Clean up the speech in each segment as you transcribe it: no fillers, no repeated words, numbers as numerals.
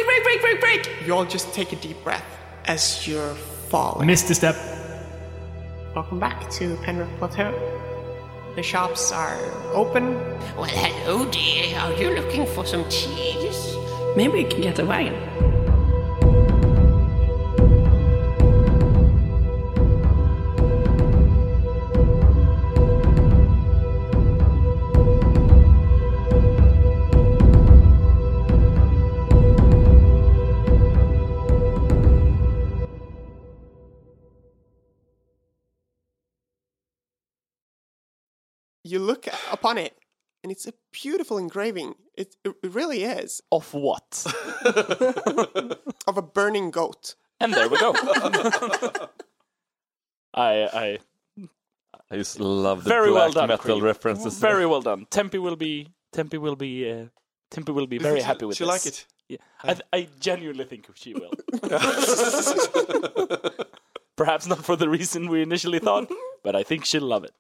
break! You all just take a deep breath as you're falling. Missed a step. Welcome back to Penrith Plateau. The shops are open. Well, hello, dear. Are you looking for some cheese? Maybe we can get a wagon. You look upon it, and it's a beautiful engraving. It really is. Of what? Of a burning goat. And there we go. I just love the very black well done, metal Creed. references. Very well done. Tempe will be very happy with she this. Like it? Yeah. I genuinely think she will. Perhaps not for the reason we initially thought, but I think she'll love it.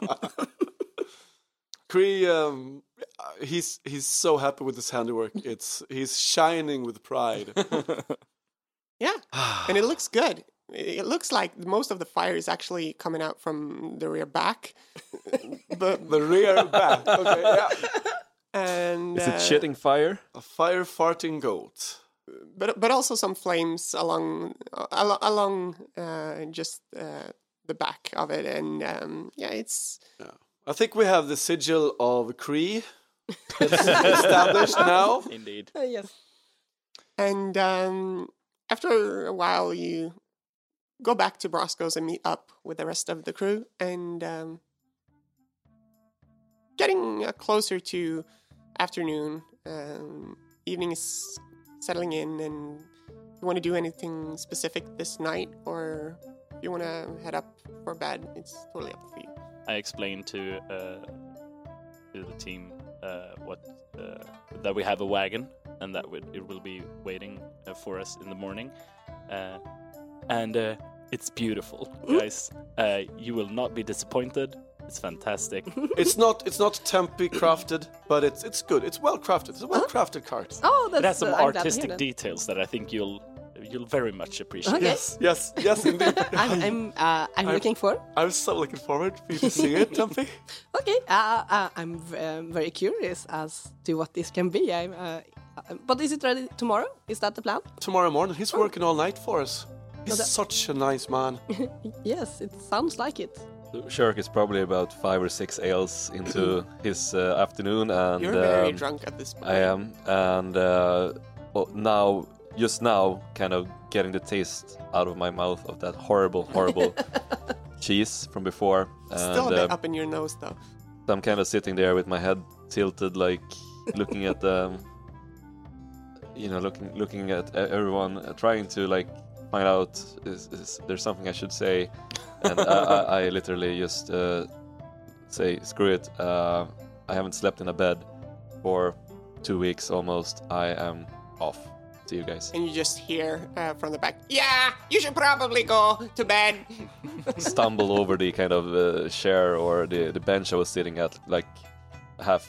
Cree, he's so happy with his handiwork. He's shining with pride. Yeah, and it looks good. It looks like most of the fire is actually coming out from the rear back. But the rear back. Okay, yeah. And is it shitting fire? A fire farting goat. But also some flames along just the back of it, and it's. Yeah. I think we have the sigil of Cree established now. Indeed. Yes. And after a while, you go back to Brosco's and meet up with the rest of the crew. And getting closer to afternoon, evening is settling in. And you want to do anything specific this night, or if you want to head up for bed, it's totally up for you. I explained to the team that we have a wagon and that it will be waiting for us in the morning, and it's beautiful, guys. You will not be disappointed. It's fantastic. It's not Tempe crafted, but it's good. It's well crafted. It's a well crafted cart. Oh, that's It has some I'm glad to hear artistic that. details that I think you'll very much appreciate. Okay. Yes, indeed. I'm looking for. I'm so looking forward for you to see it, Tempe. Okay, I'm very curious as to what this can be. But is it ready tomorrow? Is that the plan? Tomorrow morning, he's working all night for us. He's such a nice man. Yes, it sounds like it. Shirk is probably about 5 or 6 ales into his afternoon, and You're very drunk at this point. I am, and just now, kind of getting the taste out of my mouth of that horrible cheese from before. Still a bit up in your nose, though. I'm kind of sitting there with my head tilted, like looking at looking at everyone, trying to like find out is there something I should say, and I literally just say screw it. I haven't slept in a bed for 2 weeks almost. I am off. See you guys. And you just hear from the back, yeah, you should probably go to bed. Stumble over the kind of chair or the bench I was sitting at, like half,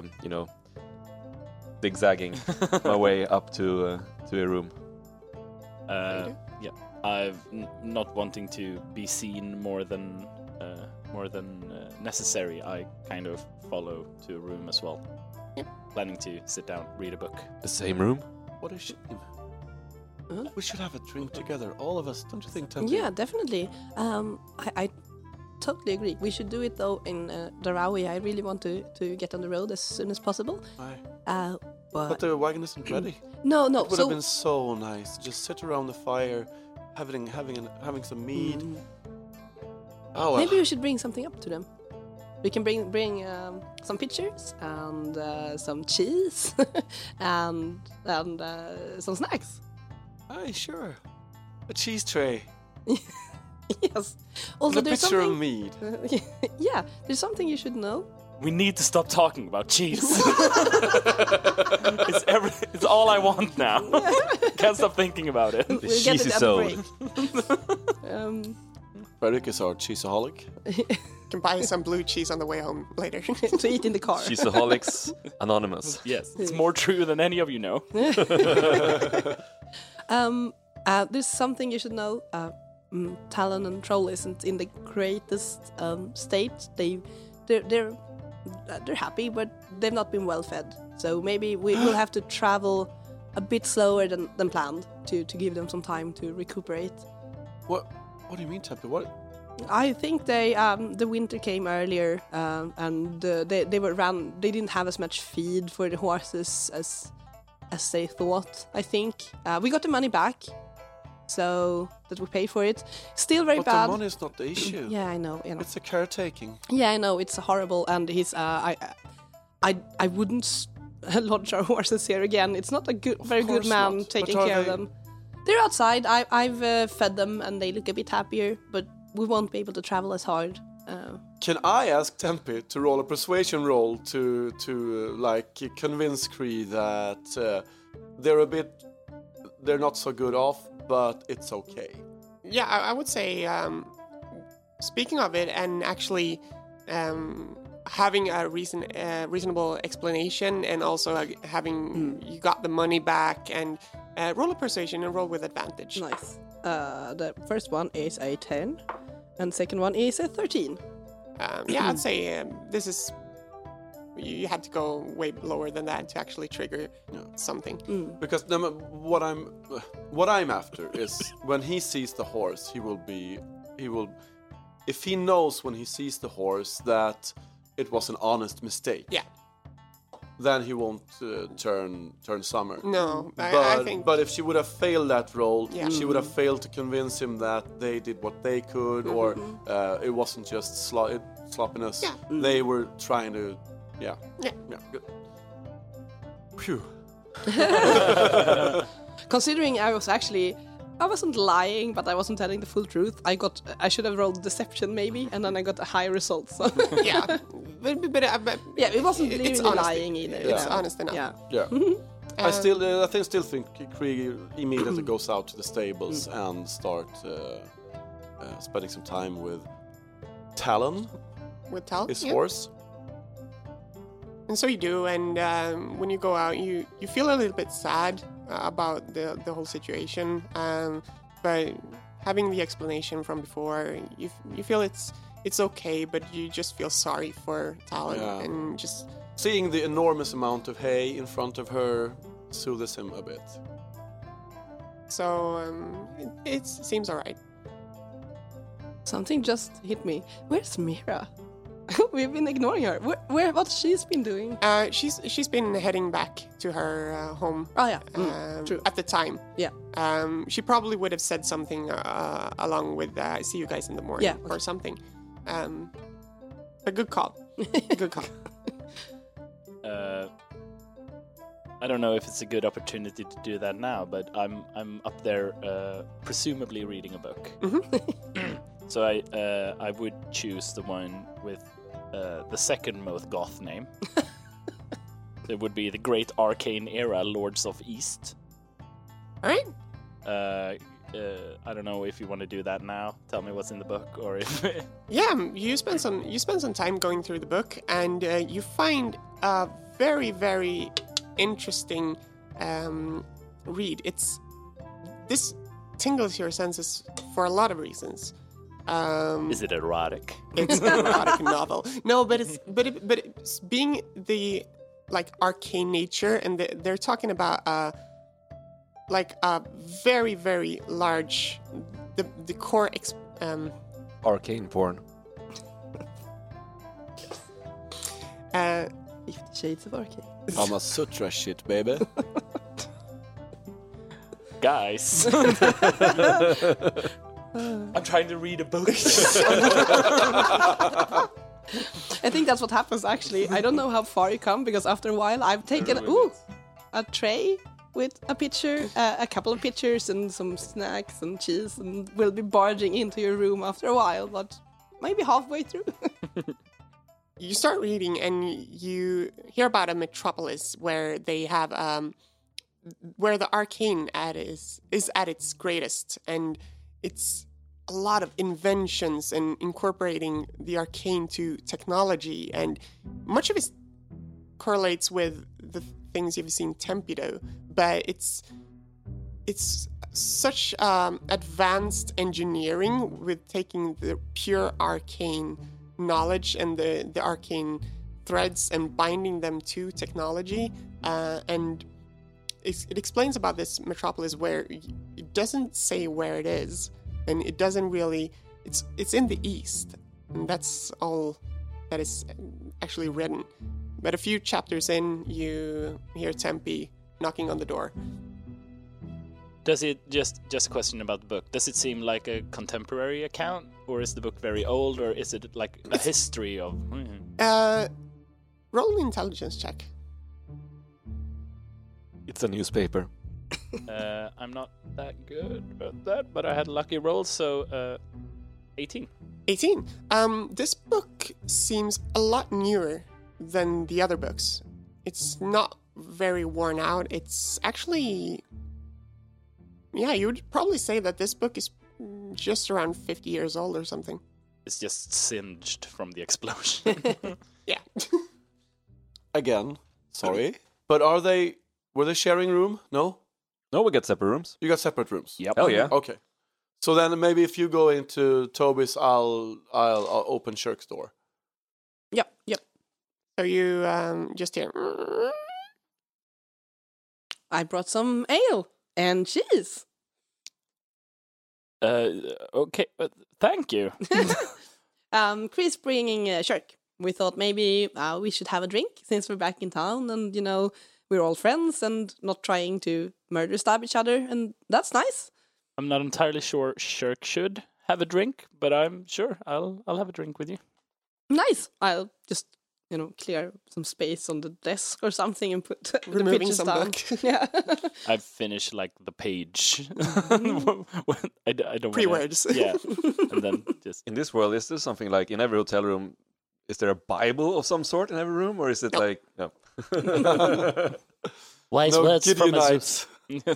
zigzagging my way up to a room. Yeah, I've not wanting to be seen more than necessary. I kind of follow to a room as well. Yep. Planning to sit down, read a book. The same room? What a shame. We should have a drink together, all of us. Don't you think, Tempe? Yeah, definitely. I totally agree. We should do it though in Darawi. I really want to get on the road as soon as possible. Aye. But the wagon isn't ready. No. It would have been so nice. Just sit around the fire, having some mead. Oh, well. Maybe we should bring something up to them. We can bring some pictures and some cheese and some snacks. Aye, sure. A cheese tray. Yes. Also, and a there's picture of something. mead. Yeah, there's something you should know. We need to stop talking about cheese. It's all I want now. Can't stop thinking about it. We'll get cheesy it at soul. the break. Sparrick is our cheeseaholic. Can buy some blue cheese on the way home later. To eat in the car. Cheeseaholics Anonymous. Yes, it's more true than any of you know. There's something you should know. Talon and Troll isn't in the greatest state. They're happy, but they've not been well fed. So maybe we will have to travel a bit slower than planned to give them some time to recuperate. What do you mean, Tempe? What? I think the winter came earlier, and they didn't have as much feed for the horses as they thought. I think we got the money back, so that we pay for it. Still very But bad. the money is not the issue. Yeah, I know. It's a caretaking. Yeah, I know. It's horrible, and he's. I wouldn't lodge our horses here again. It's not a very good course man not. taking But are care of they- them. They're outside. I've fed them, and they look a bit happier. But we won't be able to travel as hard. Can I ask Tempe to roll a persuasion roll to like convince Kree that they're not so good off, but it's okay. Yeah, I would say, speaking of it, and actually having a reasonable explanation, and also having you got the money back, and roll a persuasion and roll with advantage. Nice. The first one is a 10, and second one is a 13. Yeah, I'd say this is. You had to go way lower than that to actually trigger something. Because what I'm after is when he sees the horse, he will, if he knows when he sees the horse that it was an honest mistake. Yeah. Then he won't turn summer. No, But, I think. but if she would have failed that role, Yeah. she would have failed to convince him that they did what they could, or it wasn't just sloppiness. Yeah. They were trying to, yeah, good. Phew. Considering I wasn't lying, but I wasn't telling the full truth. I should have rolled deception maybe, and then I got a high result. So Yeah, but yeah, it wasn't it's really honest. lying either. It's Yeah. honest enough. Yeah. Yeah. I still think Krieg immediately goes out to the stables and start spending some time with Talon, With Tal, his yeah. horse. And so you do, and when you go out, you feel a little bit sad about the whole situation. But having the explanation from before, you feel it's okay, but you just feel sorry for Talon, Yeah. and just Seeing the enormous amount of hay in front of her soothes him a bit. so it seems alright. Something just hit me. Where's Mira? We've been ignoring her. What she's been doing? She's been heading back to her home. Oh yeah, true. At the time. Yeah. She probably would have said something along with "See you guys in the morning" Yeah. or something. But good call. Good call. I don't know if it's a good opportunity to do that now, but I'm up there, presumably reading a book. So I would choose the one with the second most goth name. It would be the Great Arcane Era Lords of East. All right. I don't know if you want to do that now. Tell me what's in the book, or if Yeah, you spend some time going through the book, and you find a very, very interesting read. This tingles your senses for a lot of reasons. is it erotic? It's an erotic novel. No, but it's being the like arcane nature, and they're talking about like a very, very large the core Arcane porn. 50 Shades of Arcane. I'm a sutra shit, baby. Guys. I'm trying to read a book. I think that's what happens actually. I don't know how far you come because after a while I've taken a tray with a picture, a couple of pictures and some snacks and cheese, and will be barging into your room after a while, but maybe halfway through. You start reading, and you hear about a metropolis where they have where the arcane is at its greatest, and it's a lot of inventions and incorporating the arcane to technology, and much of it correlates with the things you've seen Tempedo, but it's such advanced engineering with taking the pure arcane knowledge and the arcane threads and binding them to technology, and it explains about this metropolis where it doesn't say where it is, and it doesn't really. It's in the east, and that's all that is actually written. But a few chapters in, you hear Tempe knocking on the door. Does it just a question about the book? Does it seem like a contemporary account, or is the book very old, or is it like a history of? Roll an intelligence check. It's a newspaper. I'm not that good at that, but I had lucky rolls, so 18. 18. This book seems a lot newer than the other books. It's not very worn out. It's actually, yeah, you would probably say that this book is just around 50 years old or something. It's just singed from the explosion. Yeah. Again, sorry, but were they sharing room? No, No, we get separate rooms. you got separate rooms. Yep. Hell yeah. Okay, so then maybe if you go into Toby's, I'll open Shirk's door. Yep. So you just hear. I brought some ale and cheese. Okay, thank you. Chris bringing Shirk. We thought maybe we should have a drink since we're back in town, and we're all friends and not trying to stab each other, and that's nice. I'm not entirely sure Shirk should have a drink, but I'm sure I'll have a drink with you. Nice. I'll just clear some space on the desk or something and put the Removing pitchers some down. book. Yeah. I've finished like the page. I don't Pre-words. Yeah, and then just In this world, is there something like in every hotel room? Is there a Bible of some sort in every room, or is it like no? wise No words from Gideon a knives.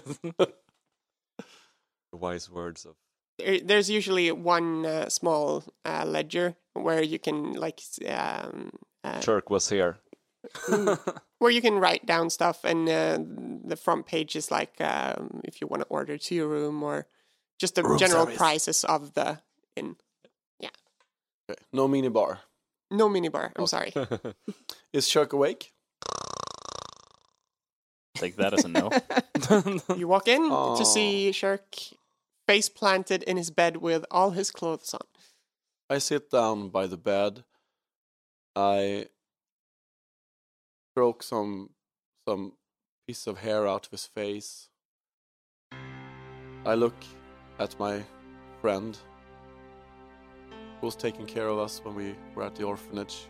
Wise words of. There's usually one small ledger where you can Shirk was here. where you can write down stuff, and the front page is like if you want to order to your room or just the general service. prices of the inn. Okay. No minibar. No minibar. I'm sorry. Is Shirk awake? take that as a no. You walk in Aw. to see Shirk face planted in his bed with all his clothes on. I sit down by the bed. I stroke some piece of hair out of his face. I look at my friend who was taking care of us when we were at the orphanage.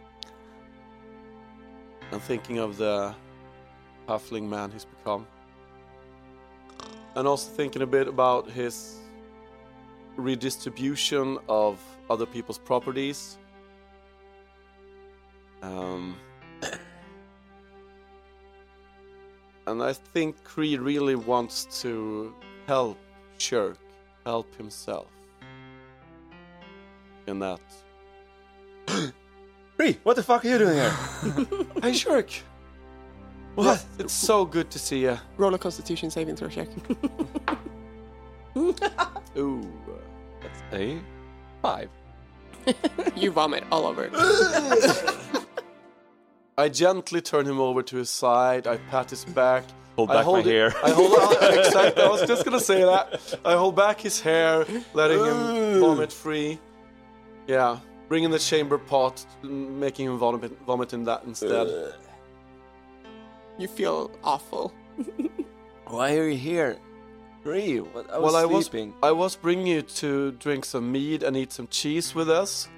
And thinking of the halfling man he's become. And also thinking a bit about his redistribution of other people's properties. And I think Kree really wants to help Shirk help himself in that. Bree, what the fuck are you doing here? Hey Shirk! What? It's so good to see you. Roll a Constitution saving throw check. Ooh. That's a 5. You vomit all over. I gently turn him over to his side. I pat his back. Hold I back my hold it- hair. I hold exactly. I was just gonna say that. I hold back his hair, letting him vomit free. Yeah, bringing the chamber pot, making him vomit in that instead. You feel awful. Why are you here? Bree, I was sleeping. I was bringing you to drink some mead and eat some cheese with us.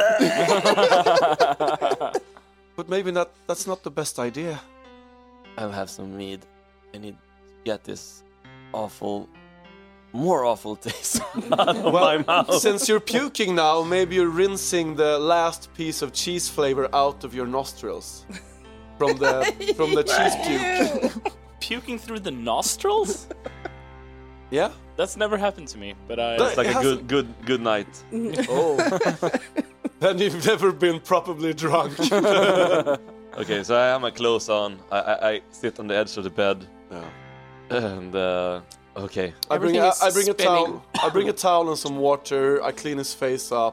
But maybe that's not the best idea. I'll have some mead. I need to get this more awful taste out of my mouth. Since you're puking now, maybe you're rinsing the last piece of cheese flavor out of your nostrils from the cheese puke. Puking through the nostrils? Yeah. That's never happened to me, but I. But- It's like It a hasn't- good night. Oh. Then you've never been properly drunk. Okay, so I have my clothes on. I sit on the edge of the bed, Yeah. and okay, I bring Everything is a spinning. towel. I bring a towel and some water. I clean his face up.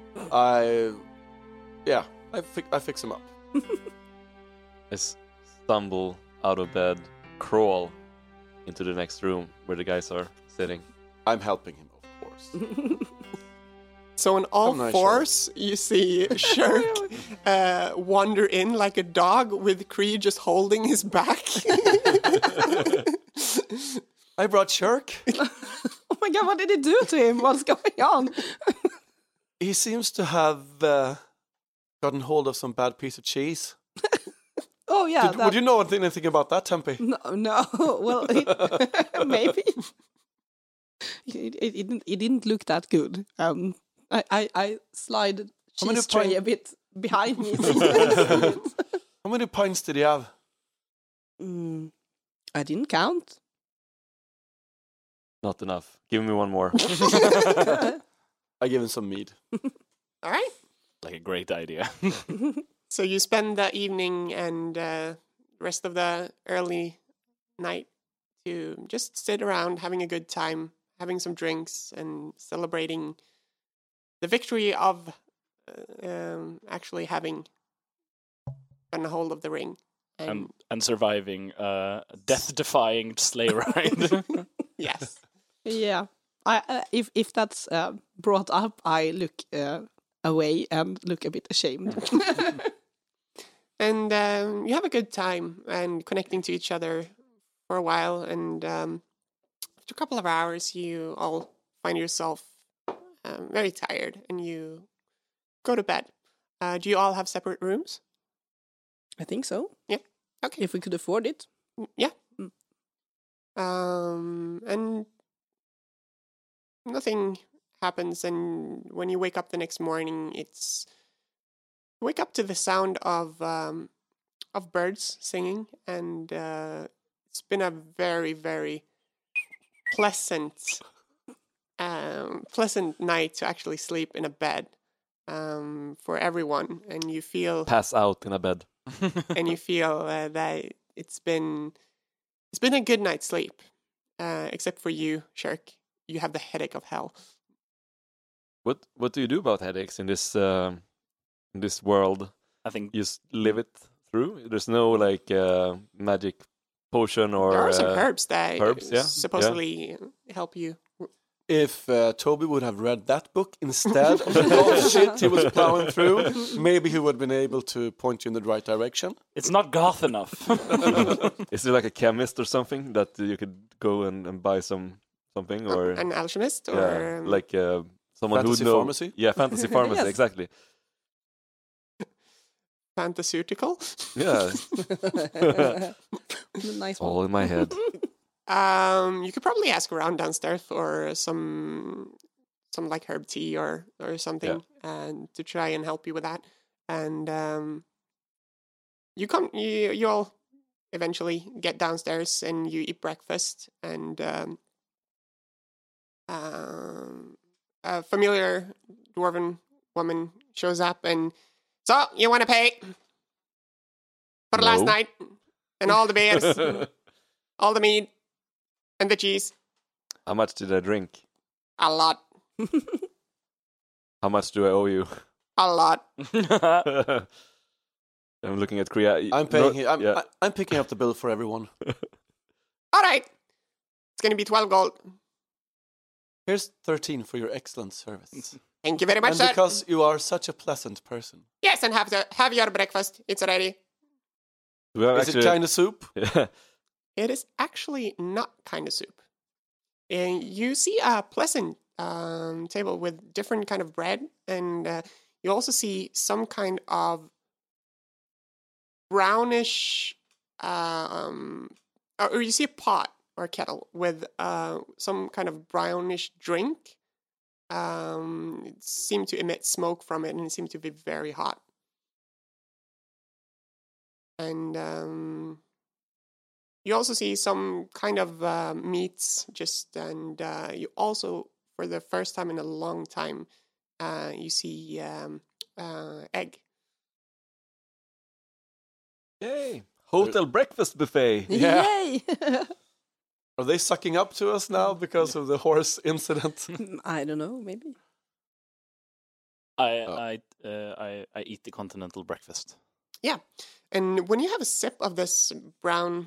I fix him up. I stumble out of bed, crawl into the next room where the guys are sitting. I'm helping him, of course. So on all Oh, nice fours, you see Shirk wander in like a dog with Kree just holding his back. I brought Shirk. Oh my god, what did he do to him? What's going on? He seems to have gotten hold of some bad piece of cheese. Oh yeah, Would you know anything about that, Tempe? No. Well, maybe it didn't look that good. I slide How many cheese tray point- a bit behind me. How many pints did he have? I didn't count. Not enough. Give me one more. I gave him some mead. All right. Like a great idea. So you spend the evening and rest of the early night to just sit around having a good time, having some drinks and celebrating the victory of actually having gotten a hold of the ring. and surviving a death-defying sleigh ride. Yes. Yeah. If that's brought up, I look away and look a bit ashamed. And you have a good time and connecting to each other for a while. And after a couple of hours, you all find yourself very tired and you go to bed. Do you all have separate rooms? I think so. Yeah. Okay. If we could afford it. Yeah. And nothing happens. And when you wake up the next morning, you wake up to the sound of birds singing, and it's been a very, very pleasant night to actually sleep in a bed for everyone, and you feel Pass out in a bed. that it's been a good night's sleep, except for you, Shirk. You have the headache of hell. What do you do about headaches in this world? I think You just live it through. There's no like magic potion or There are some herbs that herbs, yeah, supposedly help you. If Toby would have read that book instead of the golf shit he was plowing through, maybe he would have been able to point you in the right direction. it's not goth enough. Is there like a chemist or something that you could go and buy something or An alchemist or yeah, like someone who Fantasy would know pharmacy? Yeah, fantasy pharmacy, Yes. exactly. fantaceutical. Yeah, Nice one. all in my head. You could probably ask around downstairs for some like herb tea or something, and to try and help you with that. And you all eventually get downstairs and you eat breakfast, and a familiar dwarven woman shows up and, so you want to pay for last No. night and all the beers, all the meat, and the cheese? How much did I drink? A lot. How much do I owe you? A lot. I'm looking at Kriya. I'm paying. Yeah. I'm picking up the bill for everyone. All right. It's going to be 12 gold. Here's 13 for your excellent service. Thank you very much, And sir. because you are such a pleasant person. Yes, and have your breakfast. It's ready. We have Is it kind of soup? It is actually not kind of soup. And you see a pleasant table with different kind of bread, and you also see some kind of brownish, or you see a pot or a kettle with some kind of brownish drink. It seemed to emit smoke from it, and it seemed to be very hot. And You also see some kind of meats, and you also, for the first time in a long time, you see egg. Yay! Hotel breakfast buffet. Yeah. Yay! Are they sucking up to us now because of the horse incident? I don't know, maybe. I eat the continental breakfast. Yeah, and when you have a sip of this brown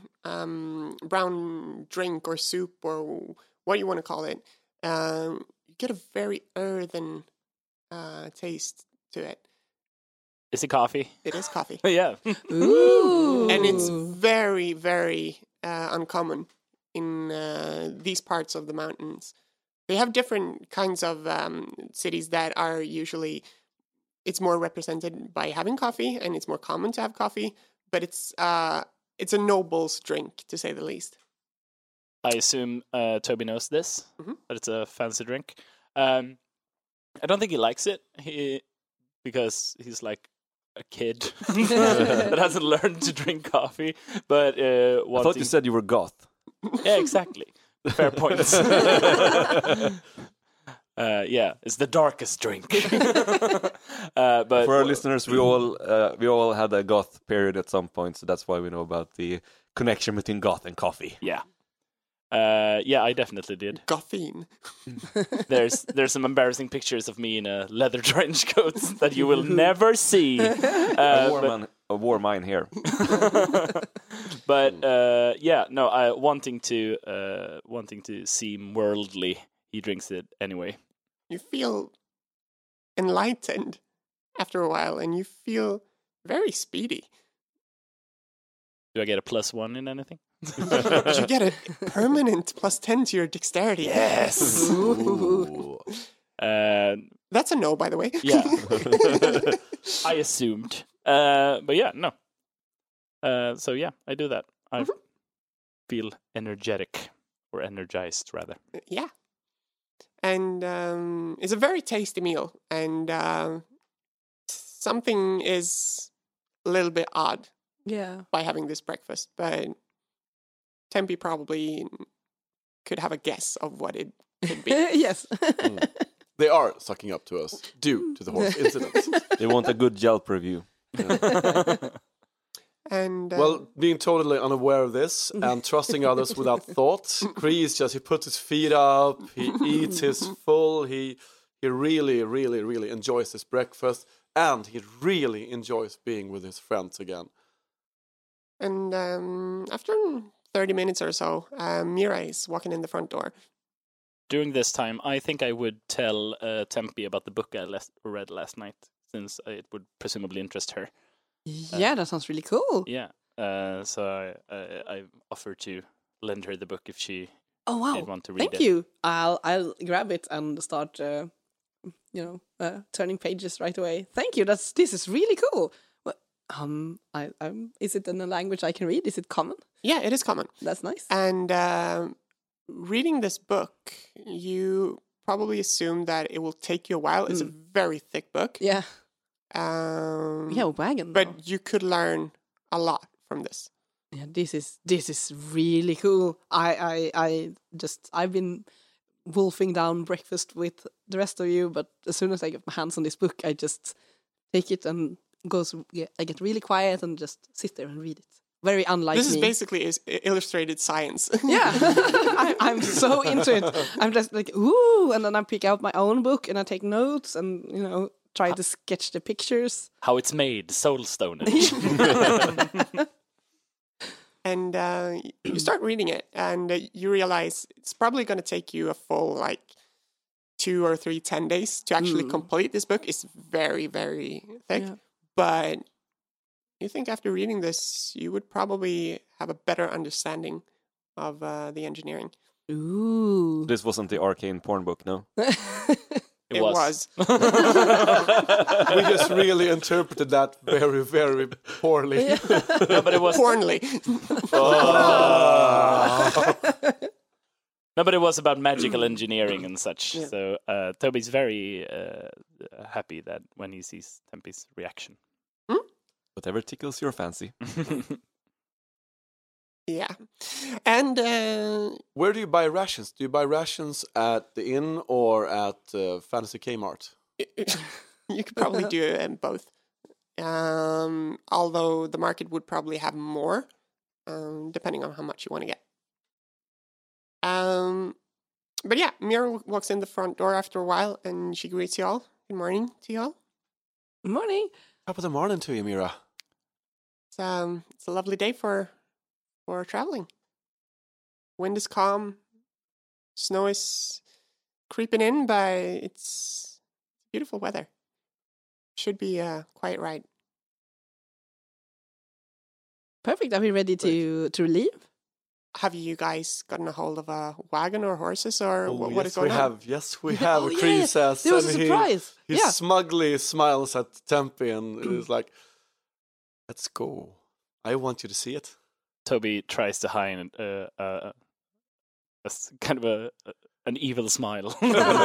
drink or soup or what you want to call it, you get a very earthen taste to it. Is it coffee? It is coffee, Yeah. Ooh. and it's very, very uncommon in these parts of the mountains. They have different kinds of cities that are usually, it's more represented by having coffee, and it's more common to have coffee, but it's a noble's drink, to say the least. I assume Toby knows this, Mhm. that it's a fancy drink. I don't think he likes it. Because he's like a kid that hasn't learned to drink coffee. But I thought you said you were goth. yeah, exactly. Fair point. Yeah, it's the darkest drink. But For our listeners, we all had a goth period at some point, so that's why we know about the connection between goth and coffee. yeah. Yeah, I definitely did. Gothine. There's some embarrassing pictures of me in a leather trench coat that you will never see. I wore mine here. But yeah, no, wanting to seem worldly, he drinks it anyway. You feel enlightened after a while, and you feel very speedy. Do I get a +1 in anything? You get a permanent +10 to your dexterity. Yes. Ooh. That's a no, by the way. Yeah. I assumed. But yeah, no. So yeah, I do that. I feel energetic, or energized rather. Yeah. And it's a very tasty meal, and something is a little bit odd Yeah. by having this breakfast, but Tempe probably could have a guess of what it could be. Yes. They are sucking up to us due to the horse incident. They want a good Yelp review. And Well, being totally unaware of this and trusting others without thought, Chris he puts his feet up, he eats his full, he really, really, really enjoys his breakfast, and he really enjoys being with his friends again. and after 30 minutes or so, Mira is walking in the front door. During this time, I think I would tell Tempe about the book I read last night, since it would presumably interest her. Yeah, that sounds really cool. Yeah. So I offer to lend her the book if she Oh wow! did want to read it. Thank you. I'll grab it and start, turning pages right away. Thank you. This is really cool. What, is it in a language I can read? Is it common? Yeah, it is common. That's nice. And reading this book, you probably assume that it will take you a while. It's a very thick book. Yeah. Yeah, Wagon. but you could learn a lot from this. Yeah, this is really cool. I've been wolfing down breakfast with the rest of you, but as soon as I get my hands on this book, I just take it and I get really quiet and just sit there and read it. Very unlike This me. is basically illustrated science. Yeah, I'm so into it. I'm just like, ooh, and then I pick out my own book and I take notes and try to sketch the pictures. How it's made, Soulstone. And you start reading it, and you realize it's probably going to take you a full 2 or 3 10 days to actually complete this book. It's very, very thick. Yeah. But you think after reading this, you would probably have a better understanding of the engineering. Ooh. This wasn't the arcane porn book, no? It was. We just really interpreted that very, very poorly. No, but it was Pornly. No, but it was about magical engineering and such. Yeah. So Toby's very happy that when he sees Tempe's reaction. Whatever tickles your fancy. Yeah. And Where do you buy rations? Do you buy rations at the inn or at Fantasy Kmart? you could probably do both. Although the market would probably have more, depending on how much you want to get. But yeah, Mira walks in the front door after a while, and she greets y'all. Good morning to y'all. Good morning. Top of the morning to you, Mira. It's a lovely day for traveling. Wind is calm. Snow is creeping in, but it's beautiful weather. Should be a quiet ride. Perfect. Are we ready to leave? Have you guys gotten a hold of a wagon or horses, or what yes, is going we on? have. Yes, we have. Oh, yeah. Kree says, There was a and surprise. He smugly smiles at Tempe and is like, "Let's go. I want you to see it." Toby tries to hide kind of an evil smile.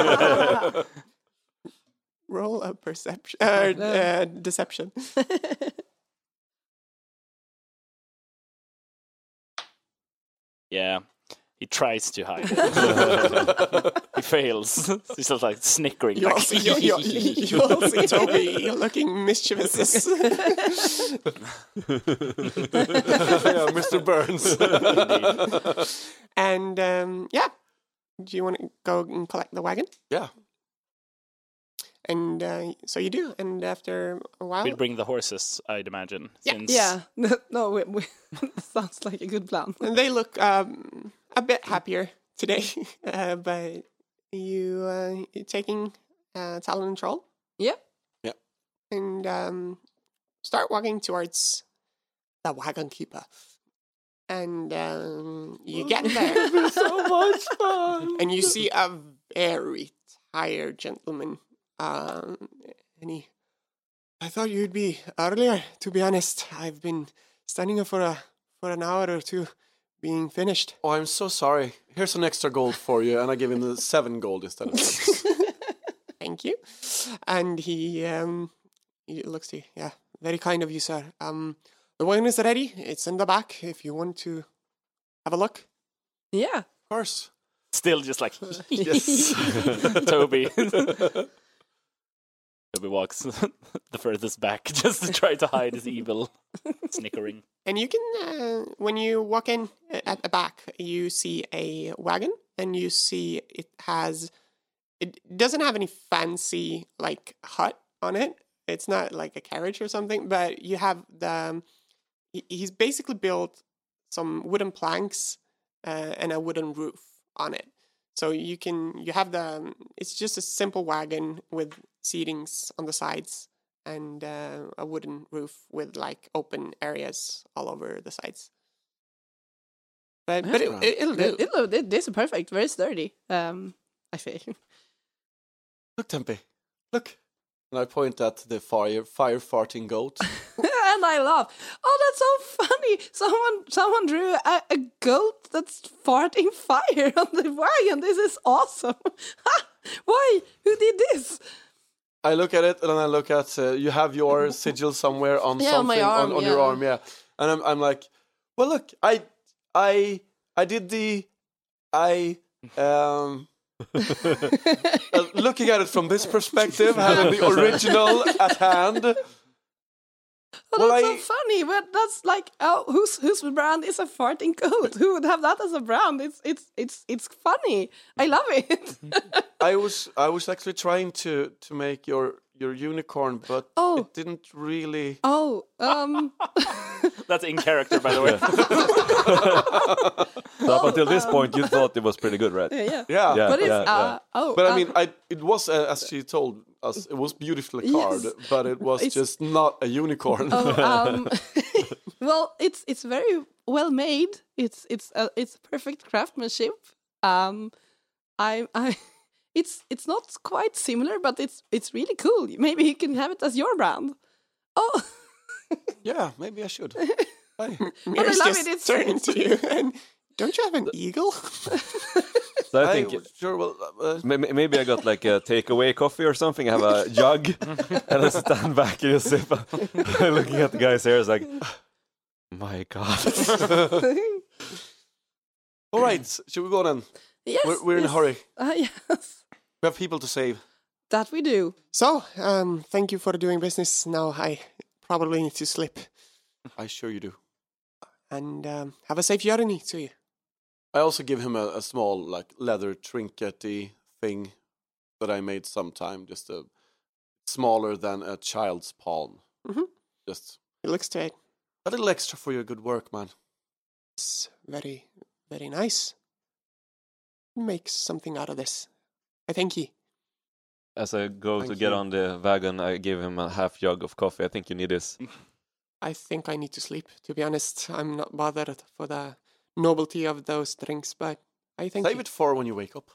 Roll a perception, deception. Yeah, he tries to hide it. He fails. He's just like snickering. You all see Toby looking mischievous. Yeah, Mr. Burns. And yeah, do you want to go and collect the wagon? Yeah. And so you do, and after a while, We'd bring the horses, I'd imagine. Yeah. Since Yeah. No, sounds like a good plan. and they look a bit happier today. But you're taking Talon and Troll Yeah. and start walking towards the wagon keeper. And you get there, So much fun. and you see a very tired gentleman. And I thought you'd be earlier, to be honest. I've been standing here for an hour or two, being finished. Oh, I'm so sorry. Here's an extra gold for you, and I give him the 7 gold instead of 6. Thank you. And he looks to you. Yeah, very kind of you, sir. The wagon is ready. It's in the back if you want to have a look. Yeah. Of course. still just like Yes. Toby. Toby walks the furthest back just to try to hide his evil snickering. And you can, when you walk in at the back, you see a wagon, and you see it doesn't have any fancy like hut on it. It's not like a carriage or something, but you have he's basically built some wooden planks and a wooden roof on it. So you have it's just a simple wagon with seatings on the sides and a wooden roof with like open areas all over the sides. But it'll do. This is perfect. Very sturdy. I feel. Look, Tempe. Look. And I point at the fire farting goat. And I laugh. Oh, that's so funny. Someone drew a goat that's farting fire on the wagon. This is awesome. Why? Who did this? I look at it and then I look at you have your sigil somewhere on Yeah, on something my arm, on your arm, yeah. And I'm like, well, look, I did looking at it from this perspective, having the original at hand. Oh, that's so funny, but that's like, whose brand is a farting goat? Who would have that as a brand? It's funny. I love it. I was actually trying to make your unicorn, but it didn't really. That's in character, by the way. So up until this point, you thought it was pretty good, right? Yeah. But it's But I mean, it was as she told us, it was beautifully carved, but it was just not a unicorn. Well, it's very well made. It's perfect craftsmanship. It's not quite similar, but it's really cool. Maybe you can have it as your brand. Oh. Yeah, maybe I should. Mira's just turning to you, and don't you have an eagle? So I think sure. Well, maybe I got like a takeaway coffee or something. I have a jug, and I stand back and just sip. Looking at the guy's hair, it's like, my God. All right, should we go then? Yes, We're in a yes. hurry. Yes, We have people to save. that we do. So, thank you for doing business. Now I probably need to slip. I sure you do. And have a safe journey to you. I also give him a small like leather trinkety thing that I made sometime, just smaller than a child's palm. Mhm. Just It looks great. a little extra for your good work, man. It's very, very nice. Make something out of this. I thank you. As I go Thank to get you. on the wagon, I give him a half jug of coffee. I think you need this. I think I need to sleep. To be honest, I'm not bothered for the novelty of those drinks, but I think Save it for when you wake up.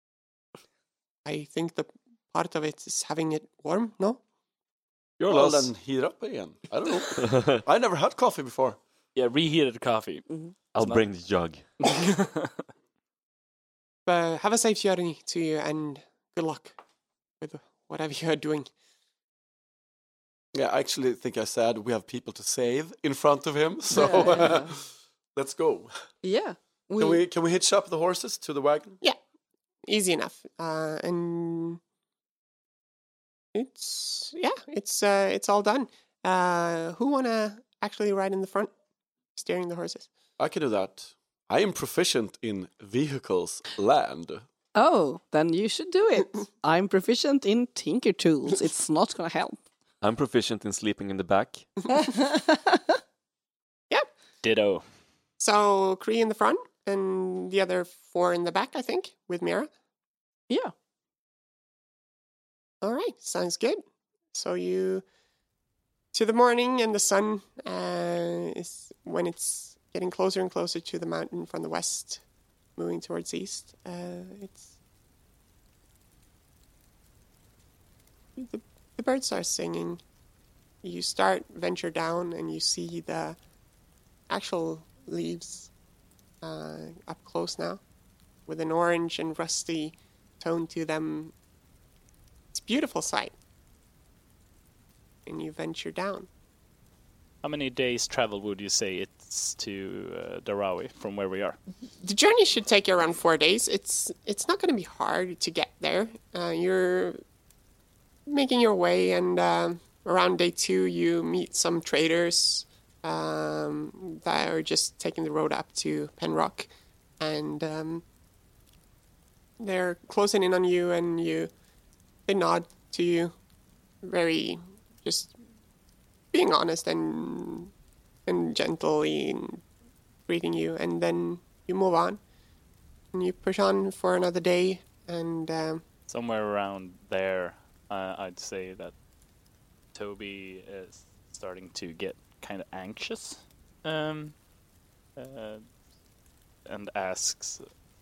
I think the part of it is having it warm. No, Your Well, loss. then heat it up again. I don't know. I never had coffee before. Yeah, reheated coffee. I'll not- bring the jug. but have a safe journey to you and good luck with whatever you're doing. Yeah, I actually think I said we have people to save in front of him. So Yeah. let's go. Yeah. Can we hitch up the horses to the wagon? Easy enough, and it's all done. Who wanna actually ride in the front, steering the horses? I can do that. I am proficient in vehicles land. Oh, then you should do it. I'm proficient in Tinker Tools. It's not gonna help. I'm proficient in sleeping in the back. Ditto. So Kree in the front and the other 4 in the back, I think, with Mira. Yeah. All right, sounds good. So you to the morning, and the sun is when it's getting closer and closer to the mountain from the west, moving towards east. The birds are singing. You venture down, and you see the actual leaves up close now, with an orange and rusty tone to them. It's a beautiful sight. And you venture down. How many days travel would you say it's to Darawi from where we are? The journey should take you around 4 days. It's not going to be hard to get there. You're making your way, and around day 2 you meet some traders that are just taking the road up to Penrock, and they're closing in on you, and they nod to you, very just being honest and gently greeting you, and then you move on and you push on for another day, and Somewhere around there, I'd say that Toby is starting to get kind of anxious, and asks,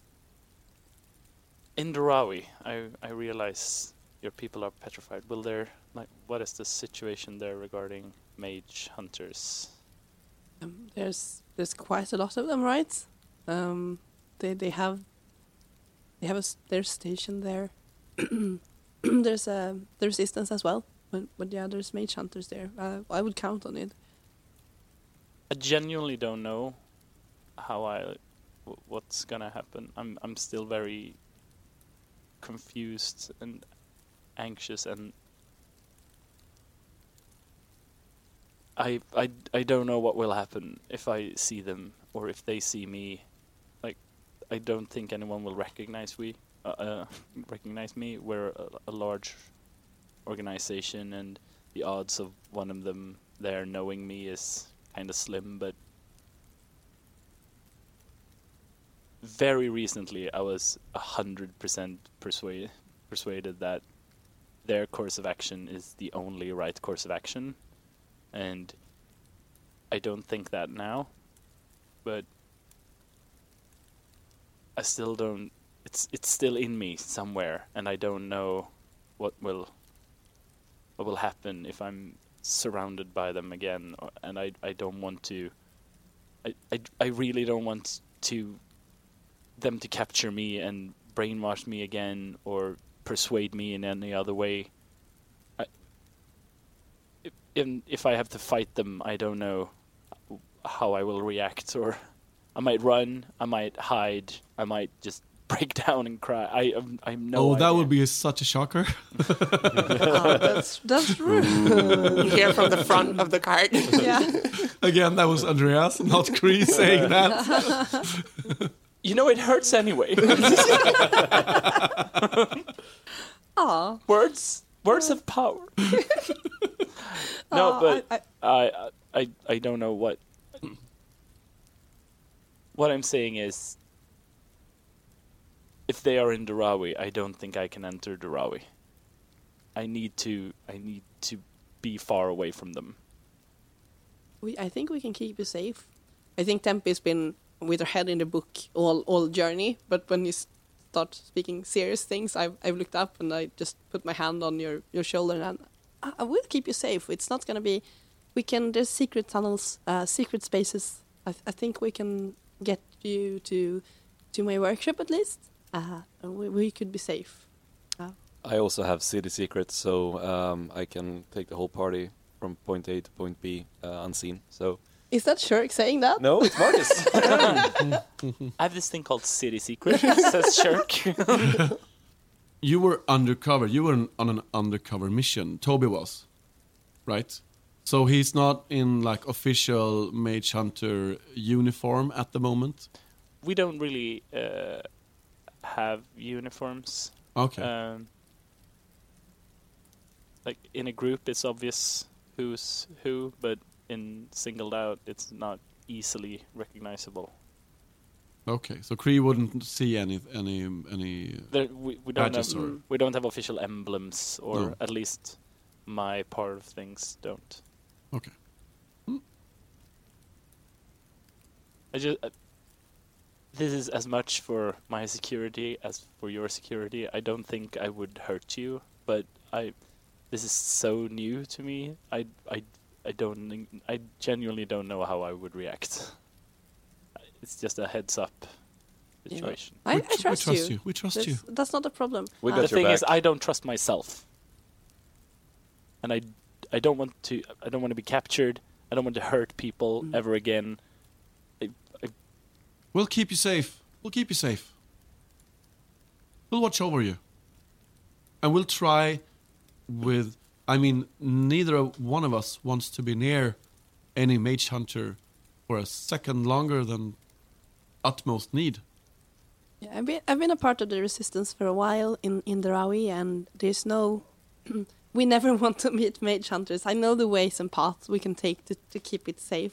"In Darawi, I realize your people are petrified. Will there, what is the situation there regarding mage hunters?" There's quite a lot of them, right? They have their station there. There's the resistance as well, but yeah, there's mage hunters there. I would count on it. I genuinely don't know what's gonna happen. I'm still very confused and anxious, and I don't know what will happen if I see them or if they see me. Like, I don't think anyone will recognize me. We're a large organization, and the odds of one of them there knowing me is kind of slim, but very recently I was 100% persuaded that their course of action is the only right course of action, and I don't think that now, but I still don't. It's still in me somewhere, and I don't know what will happen if I'm surrounded by them again, and I don't want to. I really don't want them to capture me and brainwash me again or persuade me in any other way. If I have to fight them, I don't know how I will react, or I might run, I might hide, I might just break down and cry. I'm no idea. that would be such a shocker. That's rude. You hear from the front of the cart. Yeah. Again, that was Andreas, not Chris, saying that. You know, it hurts anyway. Aw. Words have power. No, but I don't know what. What I'm saying is, if they are in Darawi, I don't think I can enter Darawi. I need to be far away from them. I think we can keep you safe. I think Tempe's been with her head in the book all journey, but when you start speaking serious things, I've looked up and I just put my hand on your shoulder and I will keep you safe. It's not gonna be. There's secret tunnels, secret spaces. I think we can get you to my workshop at least. We could be safe. I also have city secrets, so I can take the whole party from point A to point B unseen. So Is that Shirk saying that? no, it's Marcus. I have this thing called City Secret, says Shirk. You were undercover. You were on an undercover mission. Toby was, right? So he's not in like official Mage Hunter uniform at the moment. We don't really have uniforms. Okay. Like in a group, it's obvious who's who, but in singled out, it's not easily recognizable. Okay. So Kree wouldn't see any We don't badges have or- we don't have official emblems, or No. at least my part of things don't. Okay. This is as much for my security as for your security. I don't think I would hurt you, but this is so new to me. I genuinely don't know how I would react. It's just a heads up situation. I We trust you. We trust you. That's not a problem. We got The your thing is, back. I don't trust myself, and I don't want to be captured. I don't want to hurt people ever again. We'll keep you safe. We'll keep you safe. We'll watch over you. And we'll try with... I mean, neither one of us wants to be near any Mage Hunter for a second longer than utmost need. Yeah, I've been a part of the resistance for a while in Darawi, and there's no... we never want to meet Mage Hunters. I know the ways and paths we can take to keep it safe.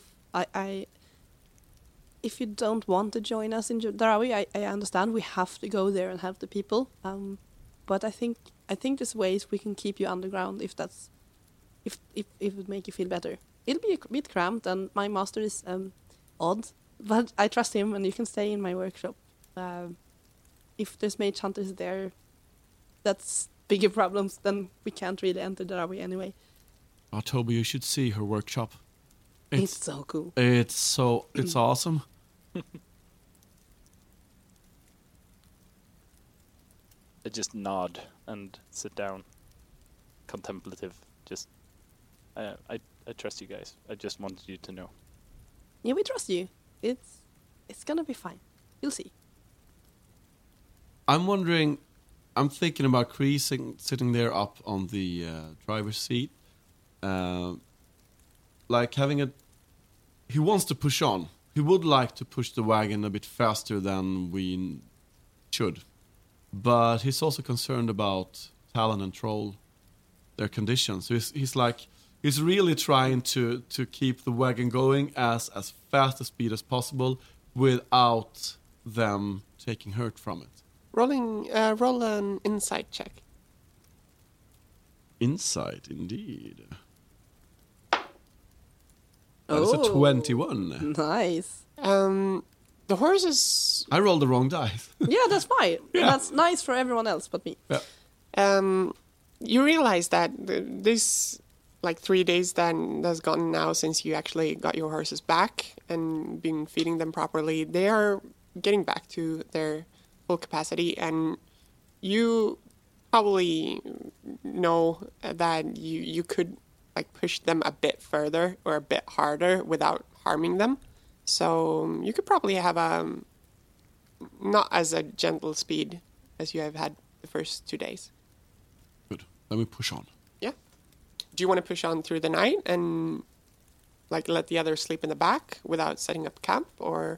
If you don't want to join us in Darawi, I understand we have to go there and help the people. But I think there's ways we can keep you underground if it would make you feel better. It'll be a bit cramped, and my master is odd, but I trust him, and you can stay in my workshop. If there's Mage Hunters there, that's bigger problems. Then we can't really enter Darawi anyway. Oh, Toby, you should see her workshop. It's so cool. It's awesome. I just nod and sit down, contemplative. Just, I trust you guys. I just wanted you to know. Yeah, we trust you. It's gonna be fine. You'll see. I'm wondering, I'm thinking about Kree sitting there up on the driver's seat. Like having he wants to push on. He would like to push the wagon a bit faster than we should. But he's also concerned about Talon and Troll, their conditions. So he's really trying to keep the wagon going as fast a speed as possible without them taking hurt from it. Roll an insight check. Insight, indeed. That is a 21. Nice. The horse is I rolled the wrong dice. Yeah, that's fine. Yeah. That's nice for everyone else but me. Yeah. you realize that this like 3 days that's gone now since you actually got your horses back and been feeding them properly, they are getting back to their full capacity, and you probably know that you could like push them a bit further or a bit harder without harming them. So you could probably have not as a gentle speed as you have had the first 2 days. Good. Let me push on. Yeah. Do you want to push on through the night and like let the others sleep in the back without setting up camp, or?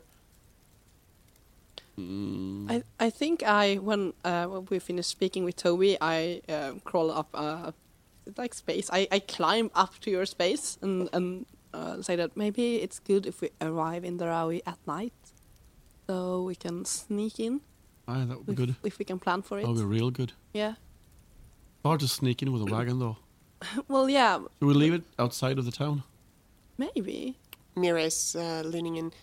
I think when we finish speaking with Toby, I crawl up like space. I climb up to your space and say that maybe it's good if we arrive in Darawi at night, so we can sneak in. Aye, that would be good. If we can plan for it. That would be real good. Yeah. Hard to sneak in with a wagon, though. Well, yeah. Should we leave it outside of the town? Maybe. Mira is leaning in.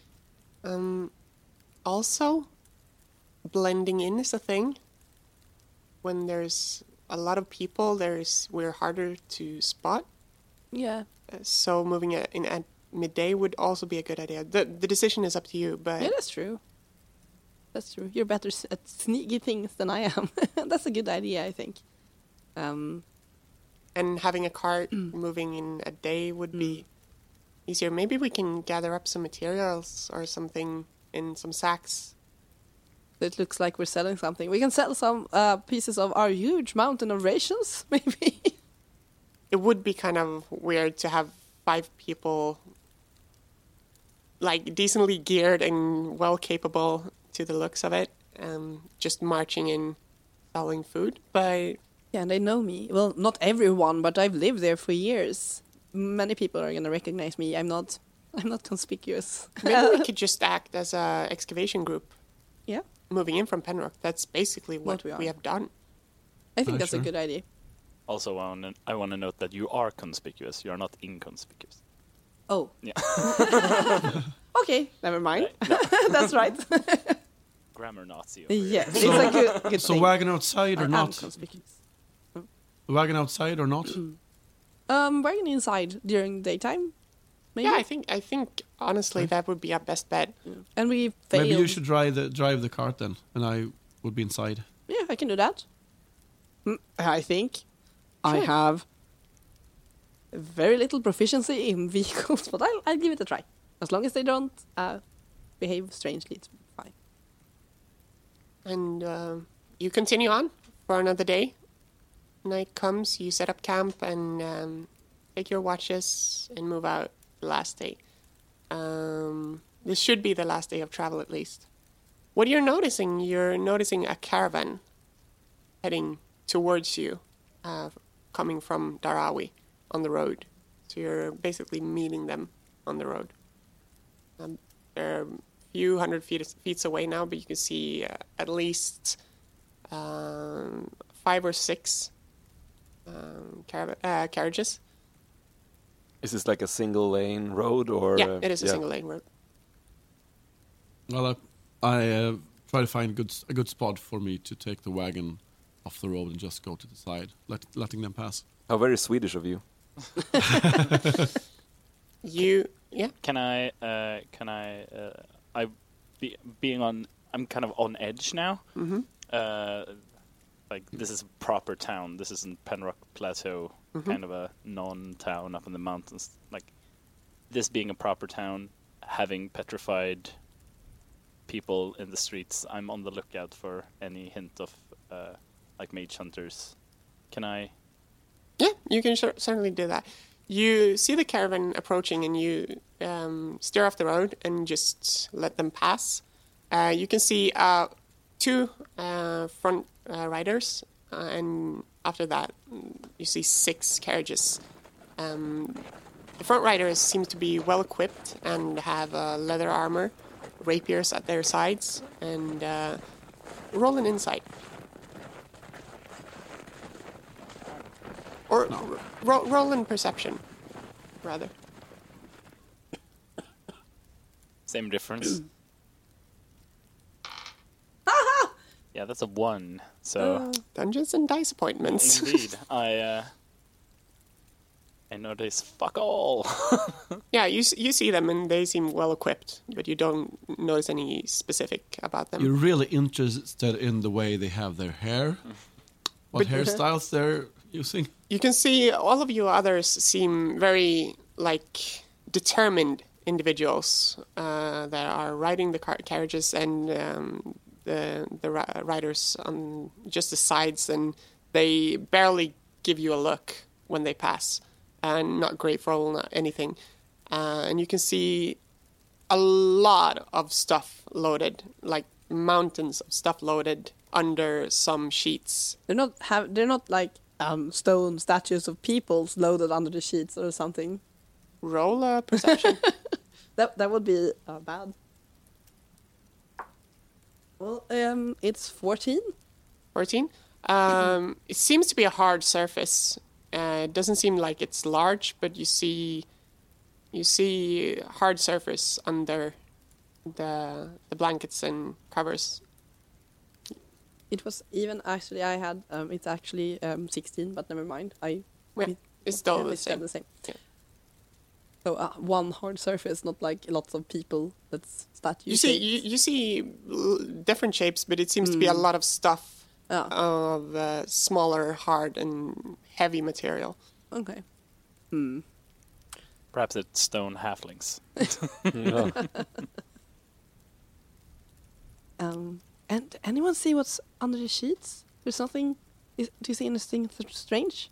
Also, blending in is a thing. When there's a lot of people, we're harder to spot. Yeah. So moving in at midday would also be a good idea. The decision is up to you, but Yeah, that's true. That's true. You're better at sneaky things than I am. That's a good idea, I think. And having a cart moving in a day would be easier. Maybe we can gather up some materials or something in some sacks. It looks like we're selling something. We can sell some pieces of our huge mountain of rations, maybe. It would be kind of weird to have 5 people like decently geared and well capable to the looks of it, just marching in selling food. But Yeah, and they know me. Well, not everyone, but I've lived there for years. Many people are going to recognize me. I'm not conspicuous. maybe we could just act as a excavation group Yeah, moving in from Penrock. That's basically what What we we are. have done. I think that's sure. a good idea. Also, I want to note that you are conspicuous. You are not inconspicuous. Oh, Yeah. okay, never mind. No. That's right. Grammar Nazi. over here. Yes, it's a good So thing. wagon outside or I am not? conspicuous. Wagon outside or not? Wagon inside during daytime, maybe. Yeah, I think honestly that would be our best bet. And we failed. Maybe you should drive the cart then, and I would be inside. Yeah, I can do that. I think I have very little proficiency in vehicles, but I'll give it a try. As long as they don't behave strangely, it's fine. And you continue on for another day. Night comes, you set up camp and take your watches and move out the last day. This should be the last day of travel at least. What you're noticing a caravan heading towards you, coming from Darawi on the road. So you're basically meeting them on the road. They're a few hundred feet away now, but you can see at least 5 or 6 carriages. Is this like a single lane road or? Yeah, it is a single lane road. Well, I try to find a good spot for me to take the wagon off the road and just go to the side, letting them pass. How very Swedish of you. I'm kind of on edge now. Mm-hmm. Like this is a proper town. This isn't Penrock Plateau, kind of a non-town up in the mountains. Like this being a proper town, having petrified people in the streets, I'm on the lookout for any hint of like mage hunters. Can I? Yeah, you can certainly do that. You see the caravan approaching and you steer off the road and just let them pass. You can see 2 front riders, and after that you see 6 carriages. The front riders seem to be well equipped and have leather armor, rapiers at their sides, and roll an insight. Or roll in perception, rather. Same difference. Yeah, that's a 1. So Dungeons and Dice appointments. indeed, I notice fuck all. Yeah, you see them and they seem well equipped, but you don't notice any specific about them. You're really interested in the way they have their hair, what hairstyles they're using. You can see all of you others seem very determined individuals that are riding the carriages, and the riders on just the sides, and they barely give you a look when they pass, and not grateful, not anything. And you can see a lot of stuff loaded, like mountains of stuff loaded under some sheets. They're not like stone statues of peoples loaded under the sheets or something. Roll a perception. That would be bad. Well, it's 14. 14. It seems to be a hard surface. It doesn't seem like it's large, but you see hard surface under the blankets and covers. It was even actually I had it's actually 16, but never mind. It's still the same. Yeah. So one hard surface, not like lots of people. That's statues. You see different shapes, but it seems to be a lot of stuff of smaller, hard, and heavy material. Okay. Perhaps it's stone halflings. And anyone see what's under the sheets? There's something. Do you see anything strange?